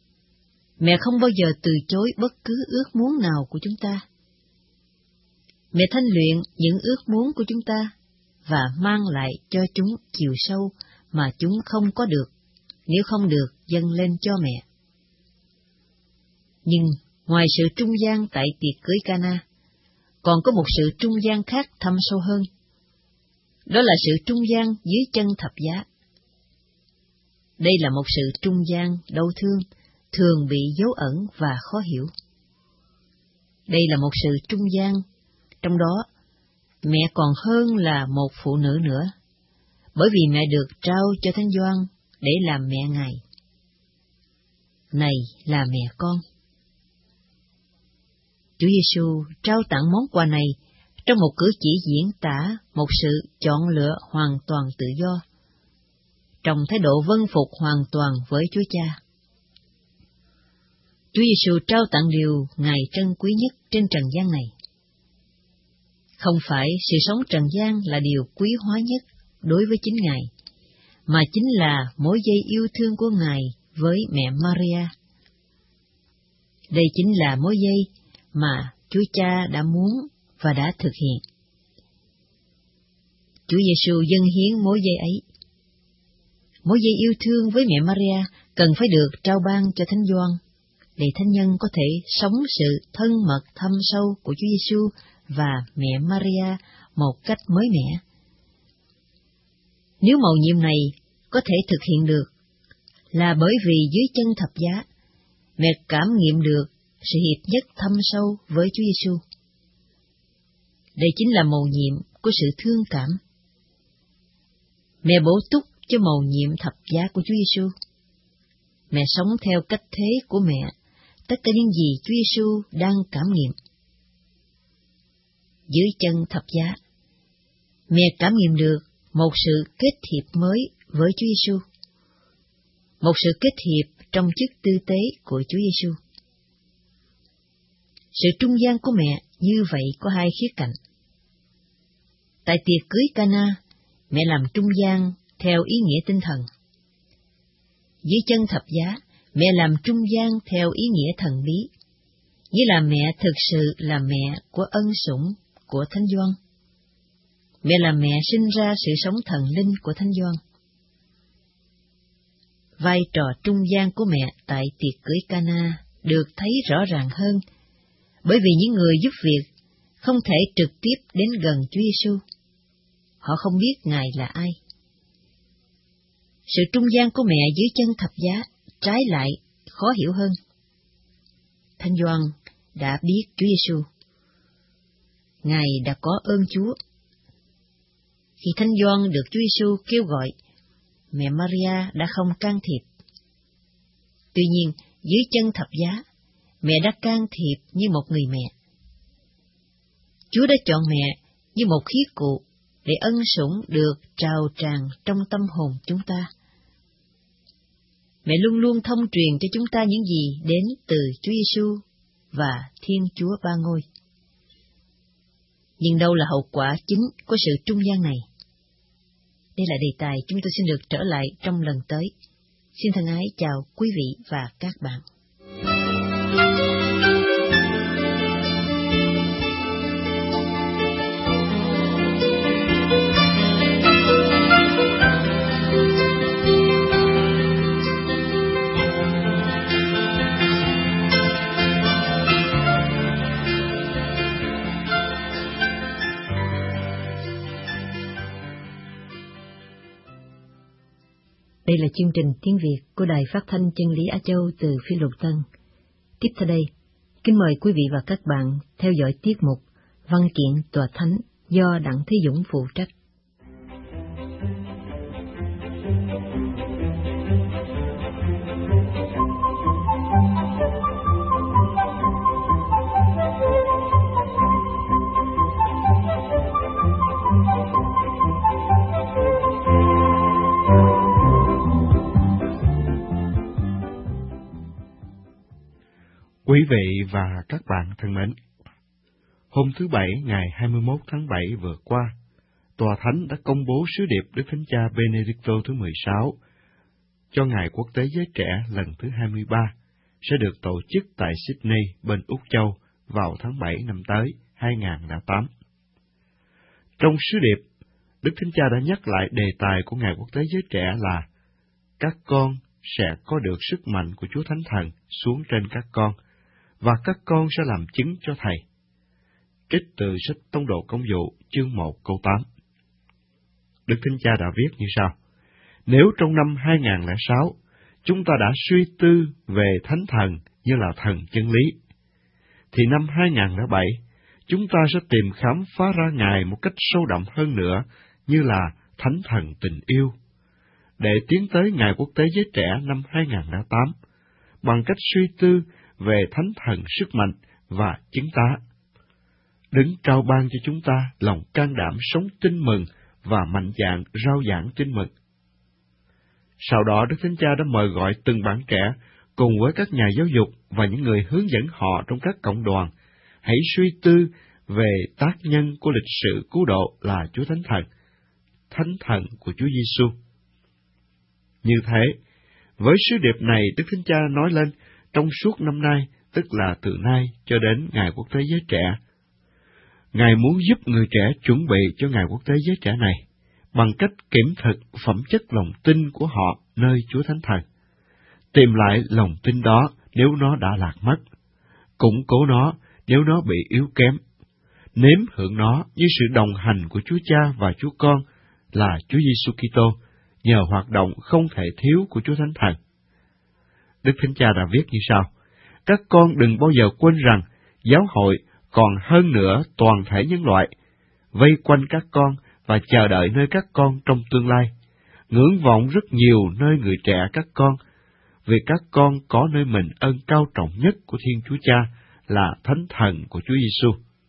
Mẹ không bao giờ từ chối bất cứ ước muốn nào của chúng ta. Mẹ thanh luyện những ước muốn của chúng ta và mang lại cho chúng chiều sâu mà chúng không có được, nếu không được dâng lên cho mẹ. Nhưng ngoài sự trung gian tại tiệc cưới Cana, còn có một sự trung gian khác thâm sâu hơn. Đó là sự trung gian dưới chân thập giá. Đây là một sự trung gian đau thương, thường bị dấu ẩn và khó hiểu. Đây là một sự trung gian, trong đó mẹ còn hơn là một phụ nữ nữa, bởi vì mẹ được trao cho Thánh Gioan để làm mẹ Ngài. Này là mẹ con. Chúa Giêsu trao tặng món quà này trong một cử chỉ diễn tả một sự chọn lựa hoàn toàn tự do, trong thái độ vâng phục hoàn toàn với Chúa Cha. Chúa Giêsu trao tặng điều Ngài trân quý nhất trên trần gian này. Không phải sự sống trần gian là điều quý hóa nhất đối với chính Ngài, mà chính là mối dây yêu thương của Ngài với mẹ Maria. Đây chính là mối dây mà Chúa Cha đã muốn và đã thực hiện. Chúa Giêsu dâng hiến mối dây ấy. Mối dây yêu thương với mẹ Maria cần phải được trao ban cho Thánh Gioan, để thánh nhân có thể sống sự thân mật thâm sâu của Chúa Giêsu và mẹ Maria một cách mới mẻ. Nếu mầu nhiệm này có thể thực hiện được, là bởi vì dưới chân thập giá, mẹ cảm nghiệm được sự hiệp nhất thâm sâu với Chúa Giêsu. Đây chính là mầu nhiệm của sự thương cảm. Mẹ bổ túc cho mầu nhiệm thập giá của Chúa Giêsu. Mẹ sống theo cách thế của mẹ, tất cả những gì Chúa Giêsu đang cảm nghiệm. Dưới chân thập giá, mẹ cảm nghiệm được một sự kết hiệp mới với Chúa Giêsu, một sự kết hiệp trong chức tư tế của Chúa Giêsu. Sự trung gian của mẹ như vậy có hai khía cạnh. Tại tiệc cưới Cana, mẹ làm trung gian theo ý nghĩa tinh thần. Dưới chân thập giá, mẹ làm trung gian theo ý nghĩa thần bí, nghĩa là mẹ thực sự là mẹ của ân sủng của Thánh Gioan. Mẹ là mẹ sinh ra sự sống thần linh của Thánh Gioan. Vai trò trung gian của mẹ tại tiệc cưới Cana được thấy rõ ràng hơn, bởi vì những người giúp việc không thể trực tiếp đến gần Chúa Giêsu. Họ không biết Ngài là ai. Sự trung gian của mẹ dưới chân thập giá trái lại khó hiểu hơn. Thánh Gioan đã biết Chúa Giêsu. Ngài đã có ơn Chúa. Khi Thánh Gioan được Chúa Giêsu kêu gọi, mẹ Maria đã không can thiệp. Tuy nhiên, dưới chân thập giá, mẹ đã can thiệp như một người mẹ. Chúa đã chọn mẹ như một khí cụ để ân sủng được trào tràn trong tâm hồn chúng ta. Mẹ luôn luôn thông truyền cho chúng ta những gì đến từ Chúa Giêsu và Thiên Chúa Ba Ngôi. Nhưng đâu là hậu quả chính của sự trung gian này? Đây là đề tài chúng tôi xin được trở lại trong lần tới. Xin thân ái chào quý vị và các bạn. Đây là chương trình tiếng Việt của Đài Phát thanh Chân lý Á Châu từ Phi Luật Tân. Tiếp theo đây, kính mời quý vị và các bạn theo dõi tiết mục Văn kiện Tòa Thánh do Đặng Thế Dũng phụ trách. Quý vị và các bạn thân mến, hôm thứ Bảy ngày 21 tháng 7 vừa qua, Tòa Thánh đã công bố sứ điệp Đức Thánh Cha Benedicto thứ 16 cho Ngày Quốc tế Giới Trẻ lần thứ 23 sẽ được tổ chức tại Sydney, bên Úc Châu vào tháng 7 năm tới 2008. Trong sứ điệp, Đức Thánh Cha đã nhắc lại đề tài của Ngày Quốc tế Giới Trẻ là các con sẽ có được sức mạnh của Chúa Thánh Thần xuống trên các con, và các con sẽ làm chứng cho Thầy. Trích từ sách Tông đồ Công vụ, chương 1 câu 8. Đức Thánh Cha đã viết như sau: Nếu trong năm 2006, chúng ta đã suy tư về Thánh Thần như là thần chân lý, thì năm 2007, chúng ta sẽ tìm khám phá ra Ngài một cách sâu đậm hơn nữa như là Thánh Thần tình yêu, để tiến tới Ngày Quốc tế Giới Trẻ năm 2008 bằng cách suy tư về Thánh Thần sức mạnh và chứng tá. Đấng trao ban cho chúng ta lòng can đảm sống tin mừng và mạnh dạn rao giảng tin mừng. Sau đó, Đức Thánh Cha đã mời gọi từng bạn trẻ cùng với các nhà giáo dục và những người hướng dẫn họ trong các cộng đoàn, hãy suy tư về tác nhân của lịch sử cứu độ là Chúa Thánh Thần của Chúa Giêsu. Như thế, với sứ điệp này, Đức Thánh Cha nói lên trong suốt năm nay, tức là từ nay cho đến Ngày Quốc tế Giới Trẻ. Ngài muốn giúp người trẻ chuẩn bị cho Ngày Quốc tế Giới Trẻ này bằng cách kiểm thực phẩm chất lòng tin của họ nơi Chúa Thánh Thần, tìm lại lòng tin đó nếu nó đã lạc mất, củng cố nó nếu nó bị yếu kém, nếm hưởng nó như sự đồng hành của Chúa Cha và Chúa Con là Chúa Giêsu Kitô nhờ hoạt động không thể thiếu của Chúa Thánh Thần. Đức Thánh Cha đã viết như sau: Các con đừng bao giờ quên rằng giáo hội còn hơn nữa toàn thể nhân loại, vây quanh các con và chờ đợi nơi các con trong tương lai, ngưỡng vọng rất nhiều nơi người trẻ các con, vì các con có nơi mình ơn cao trọng nhất của Thiên Chúa Cha là Thánh Thần của Chúa Giêsu.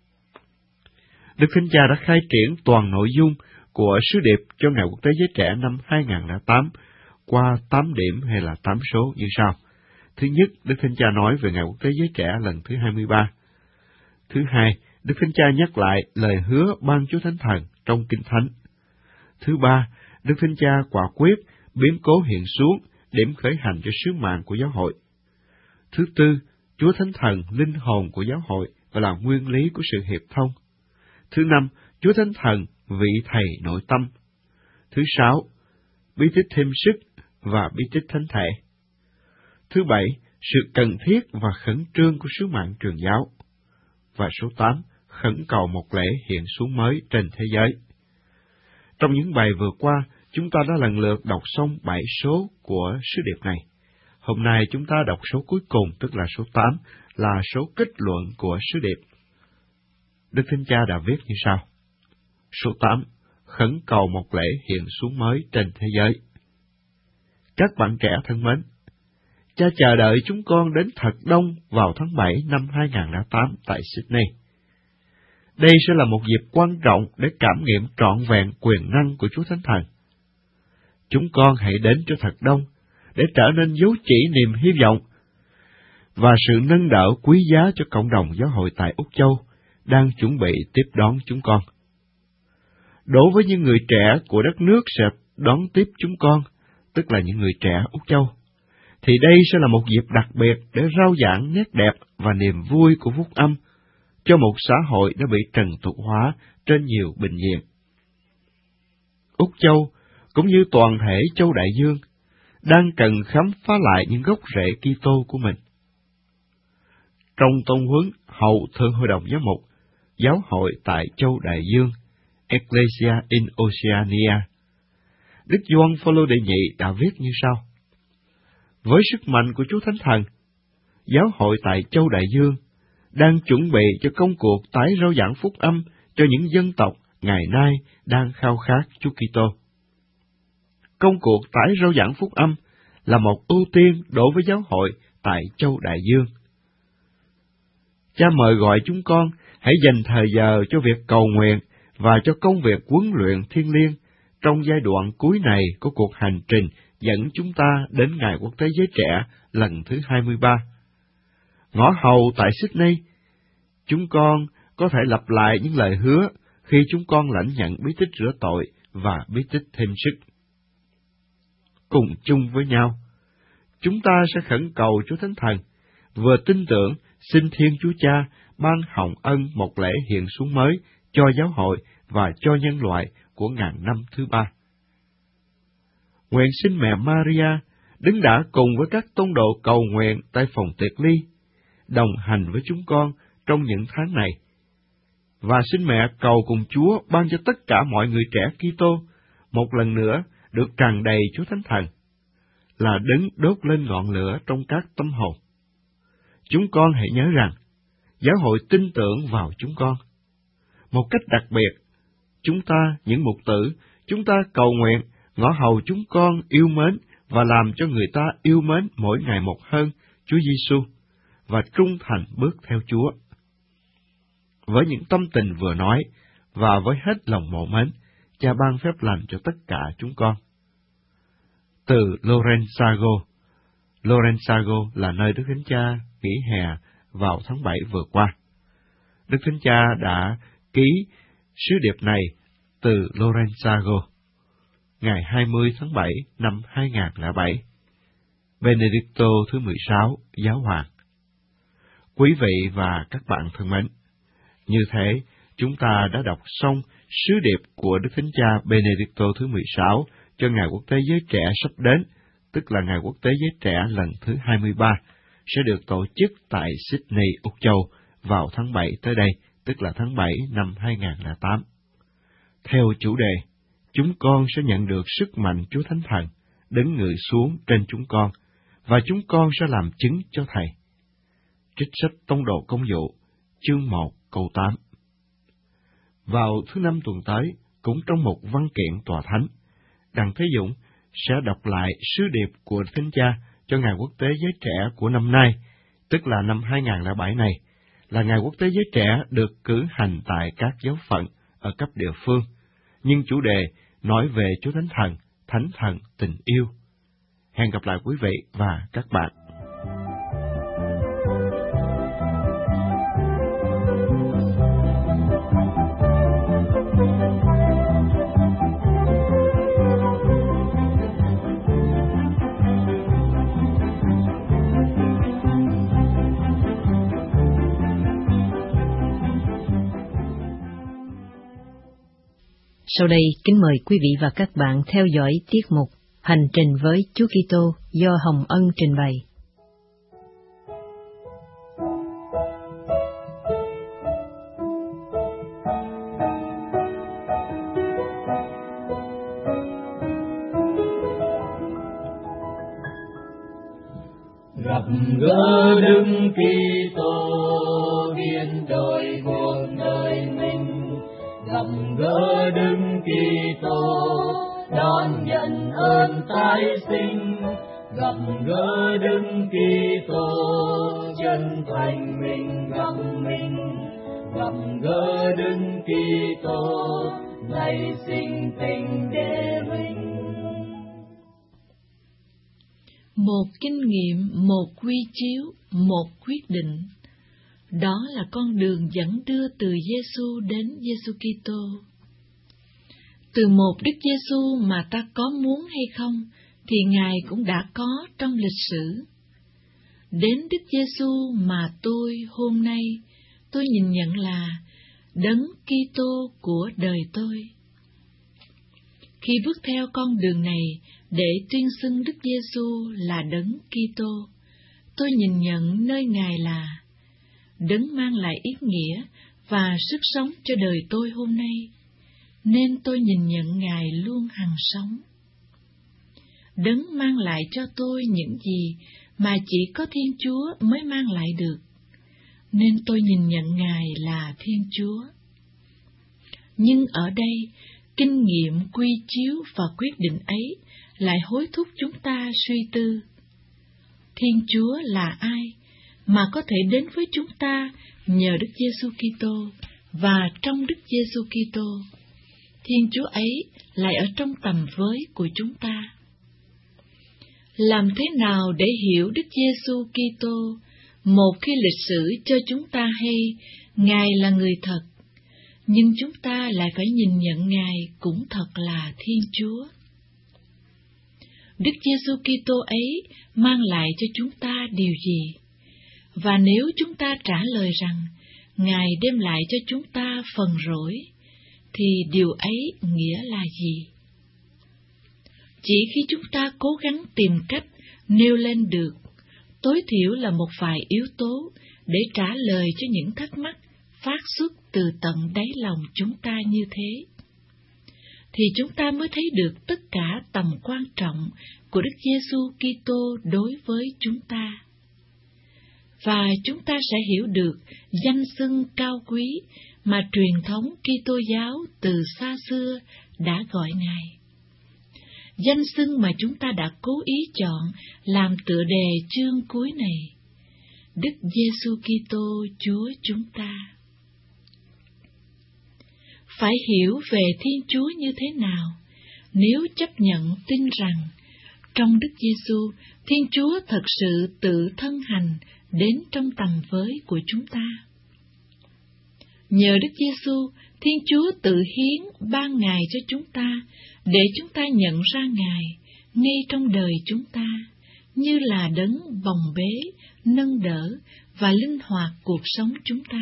Đức Thánh Cha đã khai triển toàn nội dung của sứ điệp cho Ngày Quốc tế Giới Trẻ năm 2008 qua 8 điểm hay là 8 số như sau. Thứ nhất, Đức Thánh Cha nói về Ngày Quốc tế Giới Trẻ lần thứ 23. Thứ hai, Đức Thánh Cha nhắc lại lời hứa ban Chúa Thánh Thần trong Kinh Thánh. Thứ ba, Đức Thánh Cha quả quyết biến cố hiện xuống điểm khởi hành cho sứ mạng của giáo hội. Thứ tư, Chúa Thánh Thần linh hồn của giáo hội và là nguyên lý của sự hiệp thông. Thứ năm, Chúa Thánh Thần vị Thầy nội tâm. Thứ sáu, bí tích thêm sức và bí tích thánh thể. Thứ bảy, sự cần thiết và khẩn trương của sứ mạng truyền giáo. Và số 8, khẩn cầu một lễ hiện xuống mới trên thế giới. Trong những bài vừa qua, chúng ta đã lần lượt đọc xong 7 số của sứ điệp này. Hôm nay chúng ta đọc số cuối cùng, tức là số 8, là số kết luận của sứ điệp. Đức Thánh Cha đã viết như sau: Số 8, khẩn cầu một lễ hiện xuống mới trên thế giới. Các bạn trẻ thân mến, Cha chờ đợi chúng con đến thật đông vào tháng 7 năm 2008 tại Sydney. Đây sẽ là một dịp quan trọng để cảm nghiệm trọn vẹn quyền năng của Chúa Thánh Thần. Chúng con hãy đến cho thật đông, để trở nên dấu chỉ niềm hy vọng và sự nâng đỡ quý giá cho cộng đồng giáo hội tại Úc Châu đang chuẩn bị tiếp đón chúng con. Đối với những người trẻ của đất nước sẽ đón tiếp chúng con, tức là những người trẻ Úc Châu, thì đây sẽ là một dịp đặc biệt để rao giảng nét đẹp và niềm vui của phúc âm cho một xã hội đã bị trần tục hóa trên nhiều bình diện. Úc Châu, cũng như toàn thể châu Đại Dương, đang cần khám phá lại những gốc rễ Kitô của mình. Trong tông huấn hậu Thượng Hội đồng Giám mục, Giáo hội tại châu Đại Dương, Ecclesia in Oceania, Đức Gioan Phaolô đệ nhị đã viết như sau: Với sức mạnh của Chúa Thánh Thần, Giáo hội tại châu Đại Dương đang chuẩn bị cho công cuộc tái rao giảng phúc âm cho những dân tộc ngày nay đang khao khát Chúa Kitô. Công cuộc tái rao giảng phúc âm là một ưu tiên đối với giáo hội tại châu Đại Dương. Cha mời gọi chúng con hãy dành thời giờ cho việc cầu nguyện và cho công việc huấn luyện thiêng liêng trong giai đoạn cuối này của cuộc hành trình dẫn chúng ta đến Ngày Quốc tế Giới Trẻ lần thứ 23. Ngõ hầu tại Sydney, chúng con có thể lặp lại những lời hứa khi chúng con lãnh nhận bí tích rửa tội và bí tích thêm sức. Cùng chung với nhau, chúng ta sẽ khẩn cầu Chúa Thánh Thần, vừa tin tưởng xin Thiên Chúa Cha ban hồng ân một lễ hiện xuống mới cho giáo hội và cho nhân loại của ngàn năm thứ ba. Nguyện xin mẹ Maria đứng đã cùng với các tông đồ cầu nguyện tại phòng tiệc ly, đồng hành với chúng con trong những tháng này. Và xin mẹ cầu cùng Chúa ban cho tất cả mọi người trẻ Kitô một lần nữa được tràn đầy Chúa Thánh Thần, là đấng đốt lên ngọn lửa trong các tâm hồn. Chúng con hãy nhớ rằng, giáo hội tin tưởng vào chúng con. Một cách đặc biệt, chúng ta, những mục tử, chúng ta cầu nguyện ngõ hầu chúng con yêu mến và làm cho người ta yêu mến mỗi ngày một hơn Chúa Giêsu và trung thành bước theo Chúa. Với những tâm tình vừa nói và với hết lòng mộ mến, Cha ban phép lành cho tất cả chúng con. Từ Lorenzago. Lorenzago là nơi Đức Thánh Cha nghỉ hè vào tháng 7 vừa qua. Đức Thánh Cha đã ký sứ điệp này từ Lorenzago ngày 20 tháng 7 năm 2007. Benedicto thứ 16, Giáo hoàng. Quý vị và các bạn thân mến, như thế, chúng ta đã đọc xong sứ điệp của Đức Thánh Cha Benedicto thứ 16 cho Ngày Quốc tế Giới Trẻ sắp đến, tức là Ngày Quốc tế Giới Trẻ lần thứ 23, sẽ được tổ chức tại Sydney, Úc Châu vào tháng 7 tới đây, tức là tháng 7 năm 2008. Theo chủ đề, chúng con sẽ nhận được sức mạnh Chúa Thánh Thần đứng ngự xuống trên chúng con, và chúng con sẽ làm chứng cho Thầy. Trích sách Tông đồ Công vụ, chương 1, câu 8. Vào thứ Năm tuần tới, cũng trong một văn kiện tòa thánh, Đặng Thế Dũng sẽ đọc lại sứ điệp của Thánh Cha cho Ngày Quốc tế Giới Trẻ của năm nay, tức là năm 2007 này, là Ngày Quốc tế Giới Trẻ được cử hành tại các giáo phận ở cấp địa phương, nhưng chủ đề nói về Chúa Thánh Thần tình yêu. Hẹn gặp lại quý vị và các bạn. Sau đây, kính mời quý vị và các bạn theo dõi tiết mục Hành trình với Chúa Kitô do Hồng Ân trình bày. Gặp gỡ Đức Kitô biến đổi cuộc đời mình, gặp gỡ Đức Kitô đón nhận ơn tái sinh, gặp gỡ Đức Kitô chân thành mình, gặp gỡ Đức Kitô ngày sinh tình để mình. Một kinh nghiệm, một quy chiếu, một quyết định. Đó là con đường dẫn đưa từ Giêsu đến Giêsu Kitô. Từ một Đức Giêsu mà ta có muốn hay không, thì Ngài cũng đã có trong lịch sử. Đến Đức Giêsu mà hôm nay tôi nhìn nhận là Đấng Kitô của đời tôi. Khi bước theo con đường này để tuyên xưng Đức Giêsu là Đấng Kitô, tôi nhìn nhận nơi Ngài là Đấng mang lại ý nghĩa và sức sống cho đời tôi hôm nay, nên tôi nhìn nhận Ngài luôn hằng sống. Đấng mang lại cho tôi những gì mà chỉ có Thiên Chúa mới mang lại được, nên tôi nhìn nhận Ngài là Thiên Chúa. Nhưng ở đây, kinh nghiệm, quy chiếu và quyết định ấy lại hối thúc chúng ta suy tư. Thiên Chúa là ai mà có thể đến với chúng ta nhờ Đức Giêsu Kitô và trong Đức Giêsu Kitô? Thiên Chúa ấy lại ở trong tầm với của chúng ta. Làm thế nào để hiểu Đức Giêsu Kitô một khi lịch sử cho chúng ta hay Ngài là người thật, nhưng chúng ta lại phải nhìn nhận Ngài cũng thật là Thiên Chúa? Đức Giêsu Kitô ấy mang lại cho chúng ta điều gì? Và nếu chúng ta trả lời rằng Ngài đem lại cho chúng ta phần rỗi, thì điều ấy nghĩa là gì? Chỉ khi chúng ta cố gắng tìm cách nêu lên được tối thiểu là một vài yếu tố để trả lời cho những thắc mắc phát xuất từ tận đáy lòng chúng ta như thế, thì chúng ta mới thấy được tất cả tầm quan trọng của Đức Giêsu Kitô đối với chúng ta. Và chúng ta sẽ hiểu được danh xưng cao quý mà truyền thống Kitô giáo từ xa xưa đã gọi Ngài. Danh xưng mà chúng ta đã cố ý chọn làm tựa đề chương cuối này: Đức Giêsu Kitô Chúa chúng ta. Phải hiểu về Thiên Chúa như thế nào nếu chấp nhận tin rằng trong Đức Giêsu, Thiên Chúa thật sự tự thân hành đến trong tầm với của chúng ta. Nhờ Đức Giêsu, Thiên Chúa tự hiến ban Ngài cho chúng ta để chúng ta nhận ra Ngài ngay trong đời chúng ta như là đấng bồng bế, nâng đỡ và linh hoạt cuộc sống chúng ta.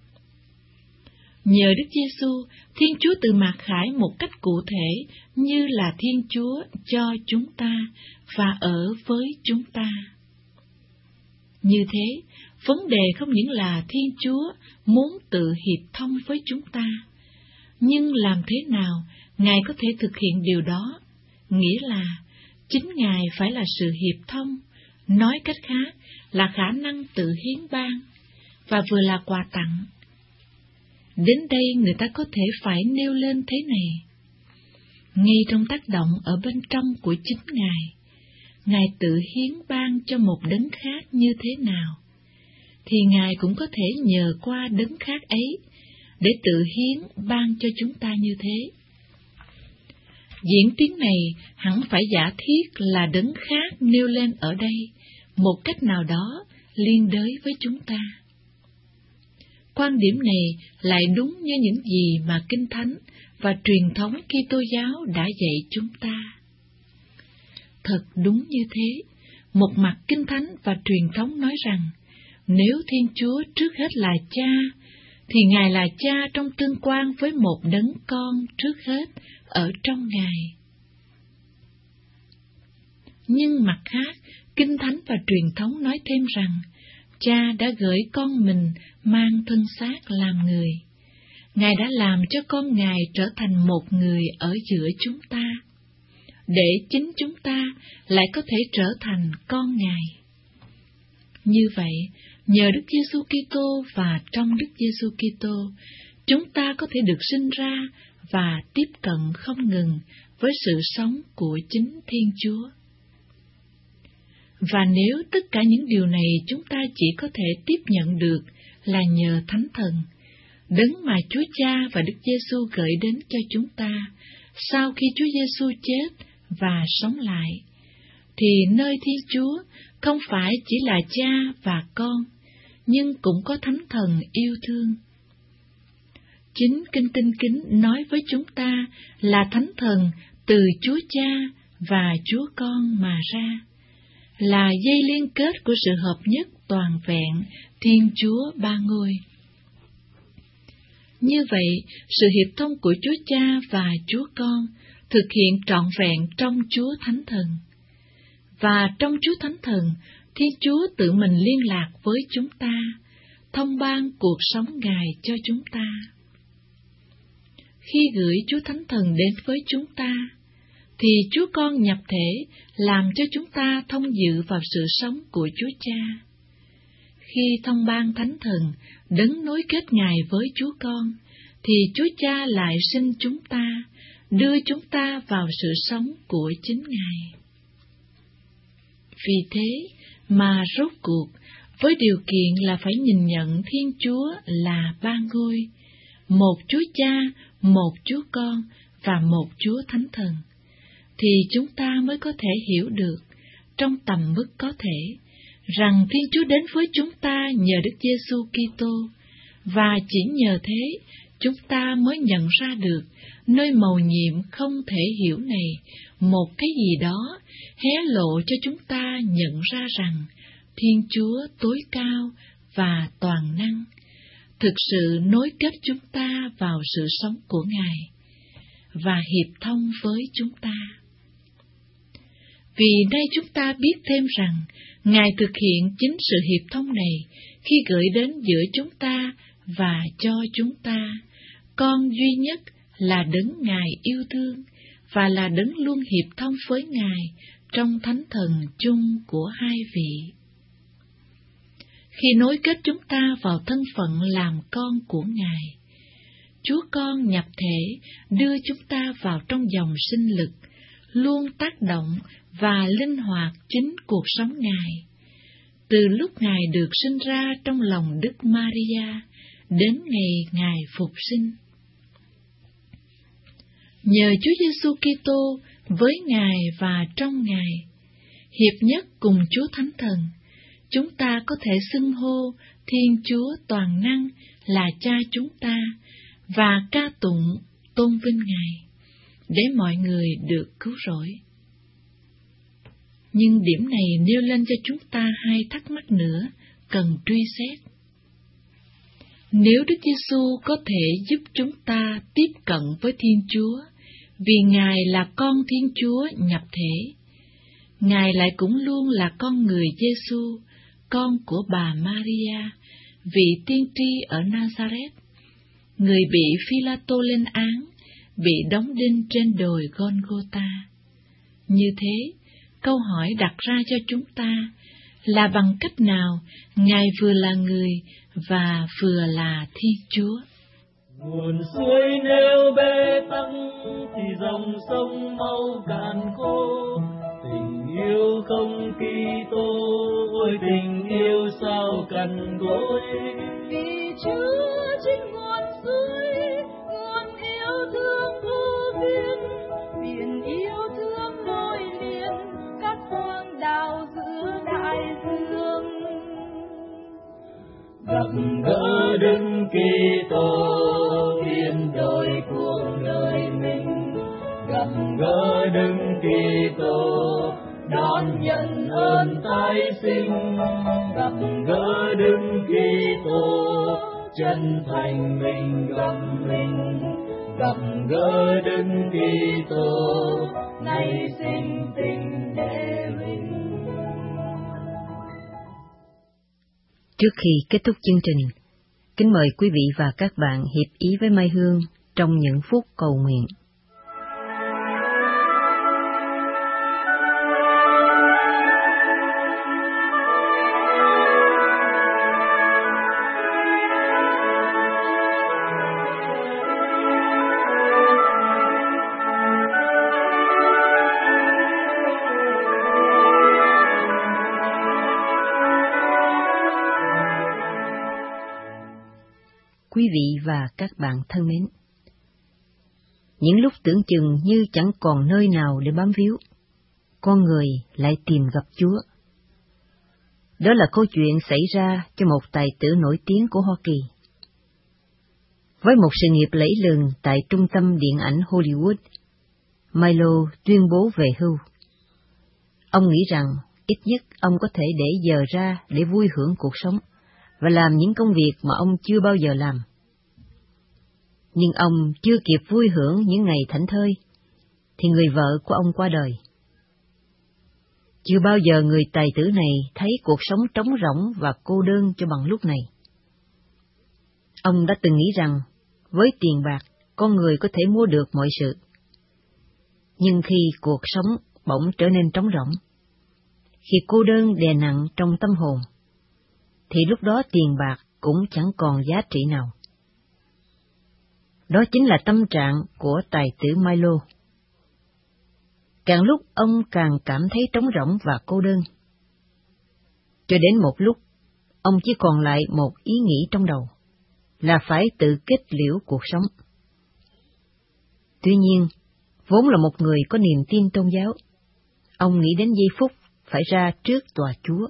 Nhờ Đức Giêsu, Thiên Chúa tự mặc khải một cách cụ thể như là Thiên Chúa cho chúng ta và ở với chúng ta. Như thế, vấn đề không những là Thiên Chúa muốn tự hiệp thông với chúng ta, nhưng làm thế nào Ngài có thể thực hiện điều đó, nghĩa là chính Ngài phải là sự hiệp thông, nói cách khác là khả năng tự hiến ban, và vừa là quà tặng. Đến đây người ta có thể phải nêu lên thế này: ngay trong tác động ở bên trong của chính Ngài tự hiến ban cho một đấng khác như thế nào, thì Ngài cũng có thể nhờ qua đấng khác ấy để tự hiến ban cho chúng ta như thế. Diễn tiến này hẳn phải giả thiết là đấng khác nêu lên ở đây một cách nào đó liên đới với chúng ta. Quan điểm này lại đúng như những gì mà Kinh Thánh và truyền thống Kitô giáo đã dạy chúng ta. Thật đúng như thế, một mặt Kinh Thánh và truyền thống nói rằng nếu Thiên Chúa trước hết là Cha, thì Ngài là Cha trong tương quan với một đấng con trước hết ở trong Ngài. Nhưng mặt khác, Kinh Thánh và truyền thống nói thêm rằng Cha đã gửi con mình mang thân xác làm người. Ngài đã làm cho con Ngài trở thành một người ở giữa chúng ta, để chính chúng ta lại có thể trở thành con Ngài. Như vậy, nhờ Đức Giêsu Kitô và trong Đức Giêsu Kitô, chúng ta có thể được sinh ra và tiếp cận không ngừng với sự sống của chính Thiên Chúa. Và nếu tất cả những điều này chúng ta chỉ có thể tiếp nhận được là nhờ Thánh Thần, đấng mà Chúa Cha và Đức Giêsu gửi đến cho chúng ta sau khi Chúa Giêsu chết và sống lại, thì nơi Thiên Chúa không phải chỉ là Cha và con, nhưng cũng có Thánh Thần yêu thương. Chính Kinh Tinh Kính nói với chúng ta là Thánh Thần từ Chúa Cha và Chúa Con mà ra, là dây liên kết của sự hợp nhất toàn vẹn Thiên Chúa Ba Ngôi. Như vậy, sự hiệp thông của Chúa Cha và Chúa Con thực hiện trọn vẹn trong Chúa Thánh Thần. Và trong Chúa Thánh Thần, Thiên Chúa tự mình liên lạc với chúng ta, thông ban cuộc sống Ngài cho chúng ta. Khi gửi Chúa Thánh Thần đến với chúng ta, thì Chúa Con nhập thể làm cho chúng ta thông dự vào sự sống của Chúa Cha. Khi thông ban Thánh Thần, đấng nối kết Ngài với Chúa Con, thì Chúa Cha lại sinh chúng ta, đưa chúng ta vào sự sống của chính Ngài. Vì thế mà rốt cuộc, với điều kiện là phải nhìn nhận Thiên Chúa là ba ngôi, một Chúa Cha, một Chúa Con và một Chúa Thánh Thần, thì chúng ta mới có thể hiểu được, trong tầm mức có thể, rằng Thiên Chúa đến với chúng ta nhờ Đức Giêsu Kitô, và chỉ nhờ thế chúng ta mới nhận ra được nơi mầu nhiệm không thể hiểu này một cái gì đó hé lộ cho chúng ta nhận ra rằng Thiên Chúa tối cao và toàn năng, thực sự nối kết chúng ta vào sự sống của Ngài và hiệp thông với chúng ta. Vì nay chúng ta biết thêm rằng Ngài thực hiện chính sự hiệp thông này khi gửi đến giữa chúng ta và cho chúng ta con duy nhất là Đấng Ngài yêu thương và là Đấng luôn hiệp thông với Ngài trong thánh thần chung của hai vị. Khi nối kết chúng ta vào thân phận làm con của Ngài, Chúa Con nhập thể đưa chúng ta vào trong dòng sinh lực, luôn tác động và linh hoạt chính cuộc sống Ngài, từ lúc Ngài được sinh ra trong lòng Đức Maria đến ngày Ngài phục sinh. Nhờ Chúa Giêsu Kitô với Ngài và trong Ngài, hiệp nhất cùng Chúa Thánh Thần, chúng ta có thể xưng hô Thiên Chúa toàn năng là Cha chúng ta và ca tụng tôn vinh Ngài, để mọi người được cứu rỗi. Nhưng điểm này nêu lên cho chúng ta hai thắc mắc nữa cần truy xét. Nếu Đức Giêsu có thể giúp chúng ta tiếp cận với Thiên Chúa vì Ngài là con Thiên Chúa nhập thể, Ngài lại cũng luôn là con người Giêsu, con của bà Maria, vị tiên tri ở Nazareth, người bị Phi-la-tô lên án, bị đóng đinh trên đồi Gôn-gô-ta. Như thế, câu hỏi đặt ra cho chúng ta là bằng cách nào Ngài vừa là người và vừa là Thiên Chúa? Nguồn suối nếu bế tắc thì dòng sông mau cạn khô. Tình yêu không Kitô, ôi tình yêu sao cằn cỗi. Vì Chúa chính nguồn suối, nguồn yêu thương vô biên, biển yêu thương nối liền các quang đảo giữa đại dương. Gặp gỡ Đức Kitô biến đổi cuộc đời mình, gặp gỡ Đức Kitô đón nhận ơn tái sinh, gặp gỡ Đức Kitô chân thành mình gặp mình, gặp gỡ Đức Kitô nay sinh tình để mình. Trước khi kết thúc chương trình, kính mời quý vị và các bạn hiệp ý với Mai Hương trong những phút cầu nguyện. Quý vị và các bạn thân mến, những lúc tưởng chừng như chẳng còn nơi nào để bám víu, con người lại tìm gặp Chúa. Đó là câu chuyện xảy ra cho một tài tử nổi tiếng của Hoa Kỳ. Với một sự nghiệp lẫy lừng tại trung tâm điện ảnh Hollywood, Milo tuyên bố về hưu. Ông nghĩ rằng ít nhất ông có thể để giờ ra để vui hưởng cuộc sống và làm những công việc mà ông chưa bao giờ làm. Nhưng ông chưa kịp vui hưởng những ngày thảnh thơi, thì người vợ của ông qua đời. Chưa bao giờ người tài tử này thấy cuộc sống trống rỗng và cô đơn cho bằng lúc này. Ông đã từng nghĩ rằng, với tiền bạc, con người có thể mua được mọi sự. Nhưng khi cuộc sống bỗng trở nên trống rỗng, khi cô đơn đè nặng trong tâm hồn, thì lúc đó tiền bạc cũng chẳng còn giá trị nào. Đó chính là tâm trạng của tài tử Milo. Càng lúc ông càng cảm thấy trống rỗng và cô đơn. Cho đến một lúc, ông chỉ còn lại một ý nghĩ trong đầu, là phải tự kết liễu cuộc sống. Tuy nhiên, vốn là một người có niềm tin tôn giáo, ông nghĩ đến giây phút phải ra trước tòa Chúa.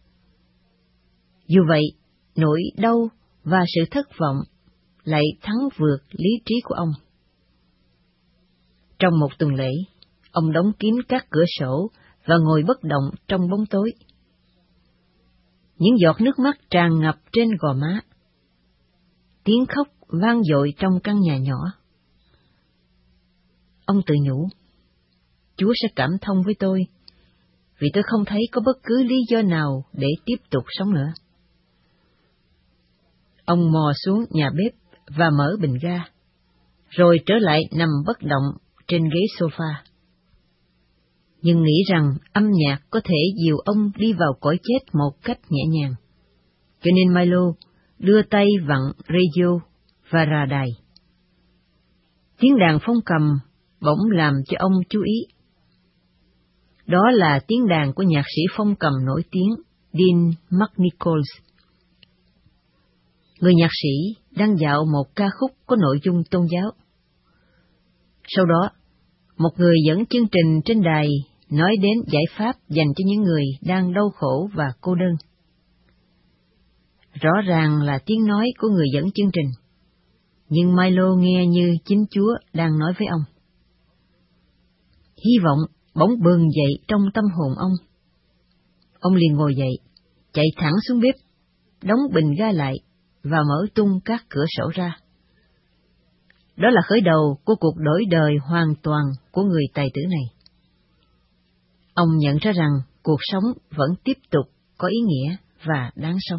Dù vậy, nỗi đau và sự thất vọng lại thắng vượt lý trí của ông. Trong một tuần lễ, ông đóng kín các cửa sổ và ngồi bất động trong bóng tối. Những giọt nước mắt tràn ngập trên gò má. tiếng khóc vang dội trong căn nhà nhỏ. Ông tự nhủ, Chúa sẽ cảm thông với tôi, vì tôi không thấy có bất cứ lý do nào để tiếp tục sống nữa. Ông mò xuống nhà bếp và mở bình ga, rồi trở lại nằm bất động trên ghế sofa. Nhưng nghĩ rằng âm nhạc có thể dìu ông đi vào cõi chết một cách nhẹ nhàng, cho nên Milo đưa tay vặn radio và rà đài. Tiếng đàn phong cầm bỗng làm cho ông chú ý. Đó là tiếng đàn của nhạc sĩ phong cầm nổi tiếng Dean McNichols. Người nhạc sĩ đang dạo một ca khúc có nội dung tôn giáo. Sau đó, một người dẫn chương trình trên đài nói đến giải pháp dành cho những người đang đau khổ và cô đơn. Rõ ràng là tiếng nói của người dẫn chương trình, nhưng Milo nghe như chính Chúa đang nói với ông. Hy vọng bỗng bừng dậy trong tâm hồn ông. Ông liền ngồi dậy, chạy thẳng xuống bếp, đóng bình ga lại và mở tung các cửa sổ ra. Đó là khởi đầu của cuộc đổi đời hoàn toàn của người tài tử này. Ông nhận ra rằng cuộc sống vẫn tiếp tục có ý nghĩa và đáng sống.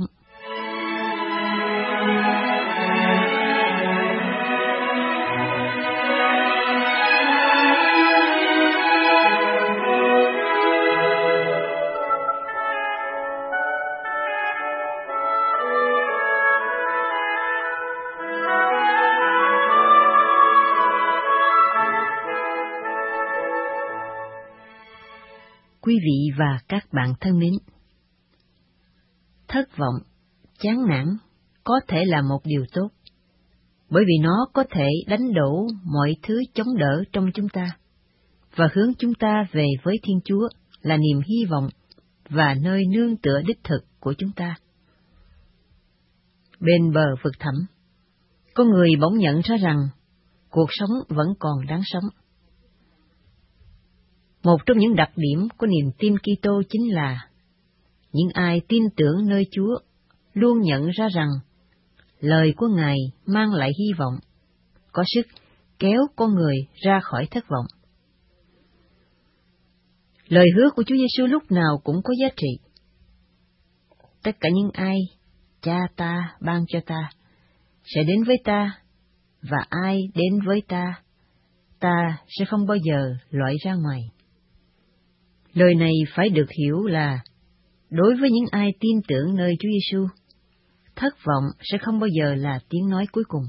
Quý vị và các bạn thân mến, thất vọng, chán nản có thể là một điều tốt, bởi vì nó có thể đánh đổ mọi thứ chống đỡ trong chúng ta, và hướng chúng ta về với Thiên Chúa là niềm hy vọng và nơi nương tựa đích thực của chúng ta. Bên bờ vực thẳm, có người bỗng nhận ra rằng cuộc sống vẫn còn đáng sống. Một trong những đặc điểm của niềm tin Kitô chính là những ai tin tưởng nơi Chúa luôn nhận ra rằng lời của Ngài mang lại hy vọng, có sức kéo con người ra khỏi thất vọng. Lời hứa của Chúa Giêsu lúc nào cũng có giá trị. Tất cả những ai Cha ta ban cho ta sẽ đến với ta, và ai đến với ta, ta sẽ không bao giờ loại ra ngoài. Lời này phải được hiểu là đối với những ai tin tưởng nơi Chúa Giêsu, thất vọng sẽ không bao giờ là tiếng nói cuối cùng.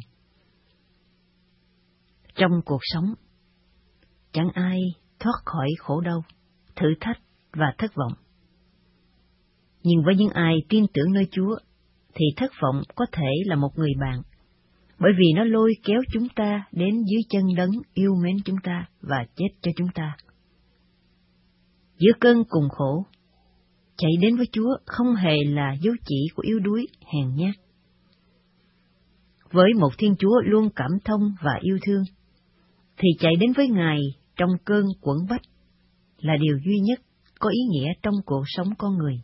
Trong cuộc sống, chẳng ai thoát khỏi khổ đau, thử thách và thất vọng. Nhưng với những ai tin tưởng nơi Chúa, thì thất vọng có thể là một người bạn, bởi vì nó lôi kéo chúng ta đến dưới chân Đấng yêu mến chúng ta và chết cho chúng ta. Giữa cơn cùng khổ, chạy đến với Chúa không hề là dấu chỉ của yếu đuối, hèn nhát. Với một Thiên Chúa luôn cảm thông và yêu thương, thì chạy đến với Ngài trong cơn quẫn bách là điều duy nhất có ý nghĩa trong cuộc sống con người.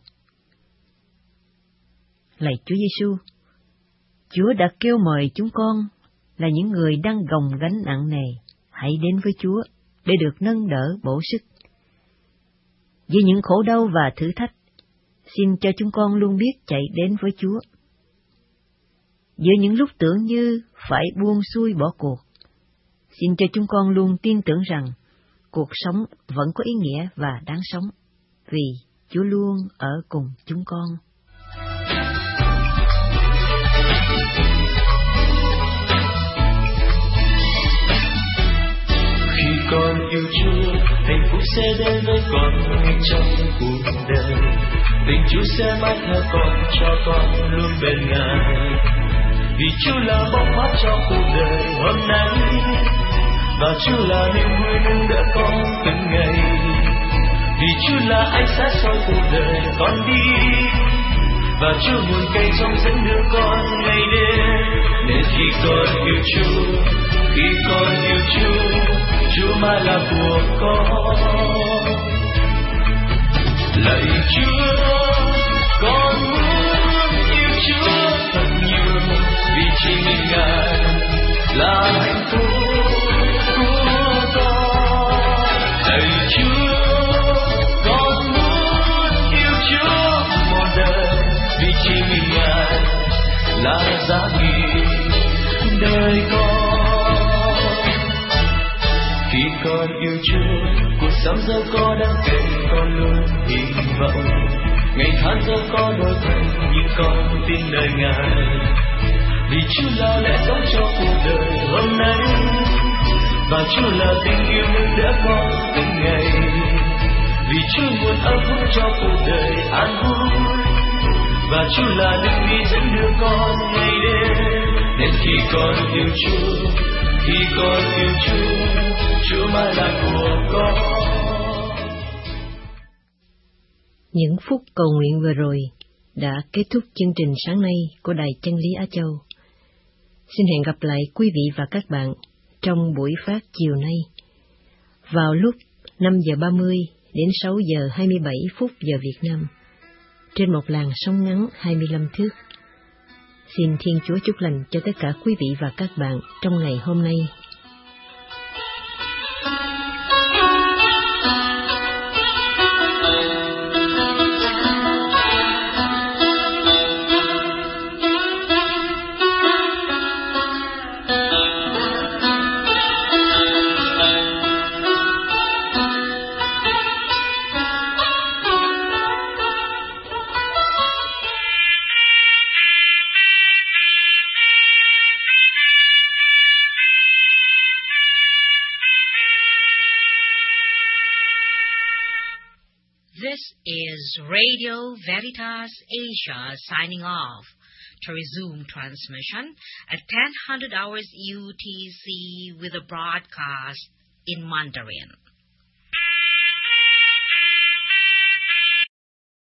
Lạy Chúa Giêsu, Chúa đã kêu mời chúng con là những người đang gồng gánh nặng nề, hãy đến với Chúa để được nâng đỡ bổ sức. Với những khổ đau và thử thách, xin cho chúng con luôn biết chạy đến với Chúa. Giữa những lúc tưởng như phải buông xuôi bỏ cuộc, xin cho chúng con luôn tin tưởng rằng cuộc sống vẫn có ý nghĩa và đáng sống, vì Chúa luôn ở cùng chúng con. Khi con yêu Chúa, hạnh phúc sẽ đến với con ngay trong cuộc đời. Tình Chúa sẽ mãi theo con, cho con luôn bên Ngài. Vì Chúa là bóng mát cho cuộc đời hôm nay, và Chúa là niềm vui nâng đỡ con từng ngày. Vì Chúa là ánh sáng soi cuộc đời con đi, và Chúa nguồn cây trong dẫn đưa con ngày đêm. Nên khi con yêu Chúa, khi con yêu Chúa, Chúa mãi là của con. Lạy Chúa, con muốn yêu Chúa thật nhiều, vì chỉ mình còn yêu Chúa, cuộc sống dẫu có đáng kể con luôn hy vọng. Ngày tháng dẫu có đổi thay nhưng con tin lời Ngài, vì Chúa là lẽ sống cho cuộc đời hôm nay, và Chúa là tình yêu nâng đỡ con từng ngày, vì Chúa nguồn ấm phúc cho cuộc đời an vui, và Chúa là đường đi dẫn đưa con ngày đêm. Nên khi con yêu Chúa, khi con yêu Chúa, Chúa mãi là của con. Những phút cầu nguyện vừa rồi đã kết thúc chương trình sáng nay của Đài Chân lý Á Châu. Xin hẹn gặp lại quý vị và các bạn trong buổi phát chiều nay vào lúc 5 giờ 30 đến 6 giờ 27 phút giờ Việt Nam trên một làn sóng ngắn 25 thước. Xin Thiên Chúa chúc lành cho tất cả quý vị và các bạn trong ngày hôm nay. This is Radio Veritas Asia signing off. To resume transmission at 10:00 hours UTC with a broadcast in Mandarin.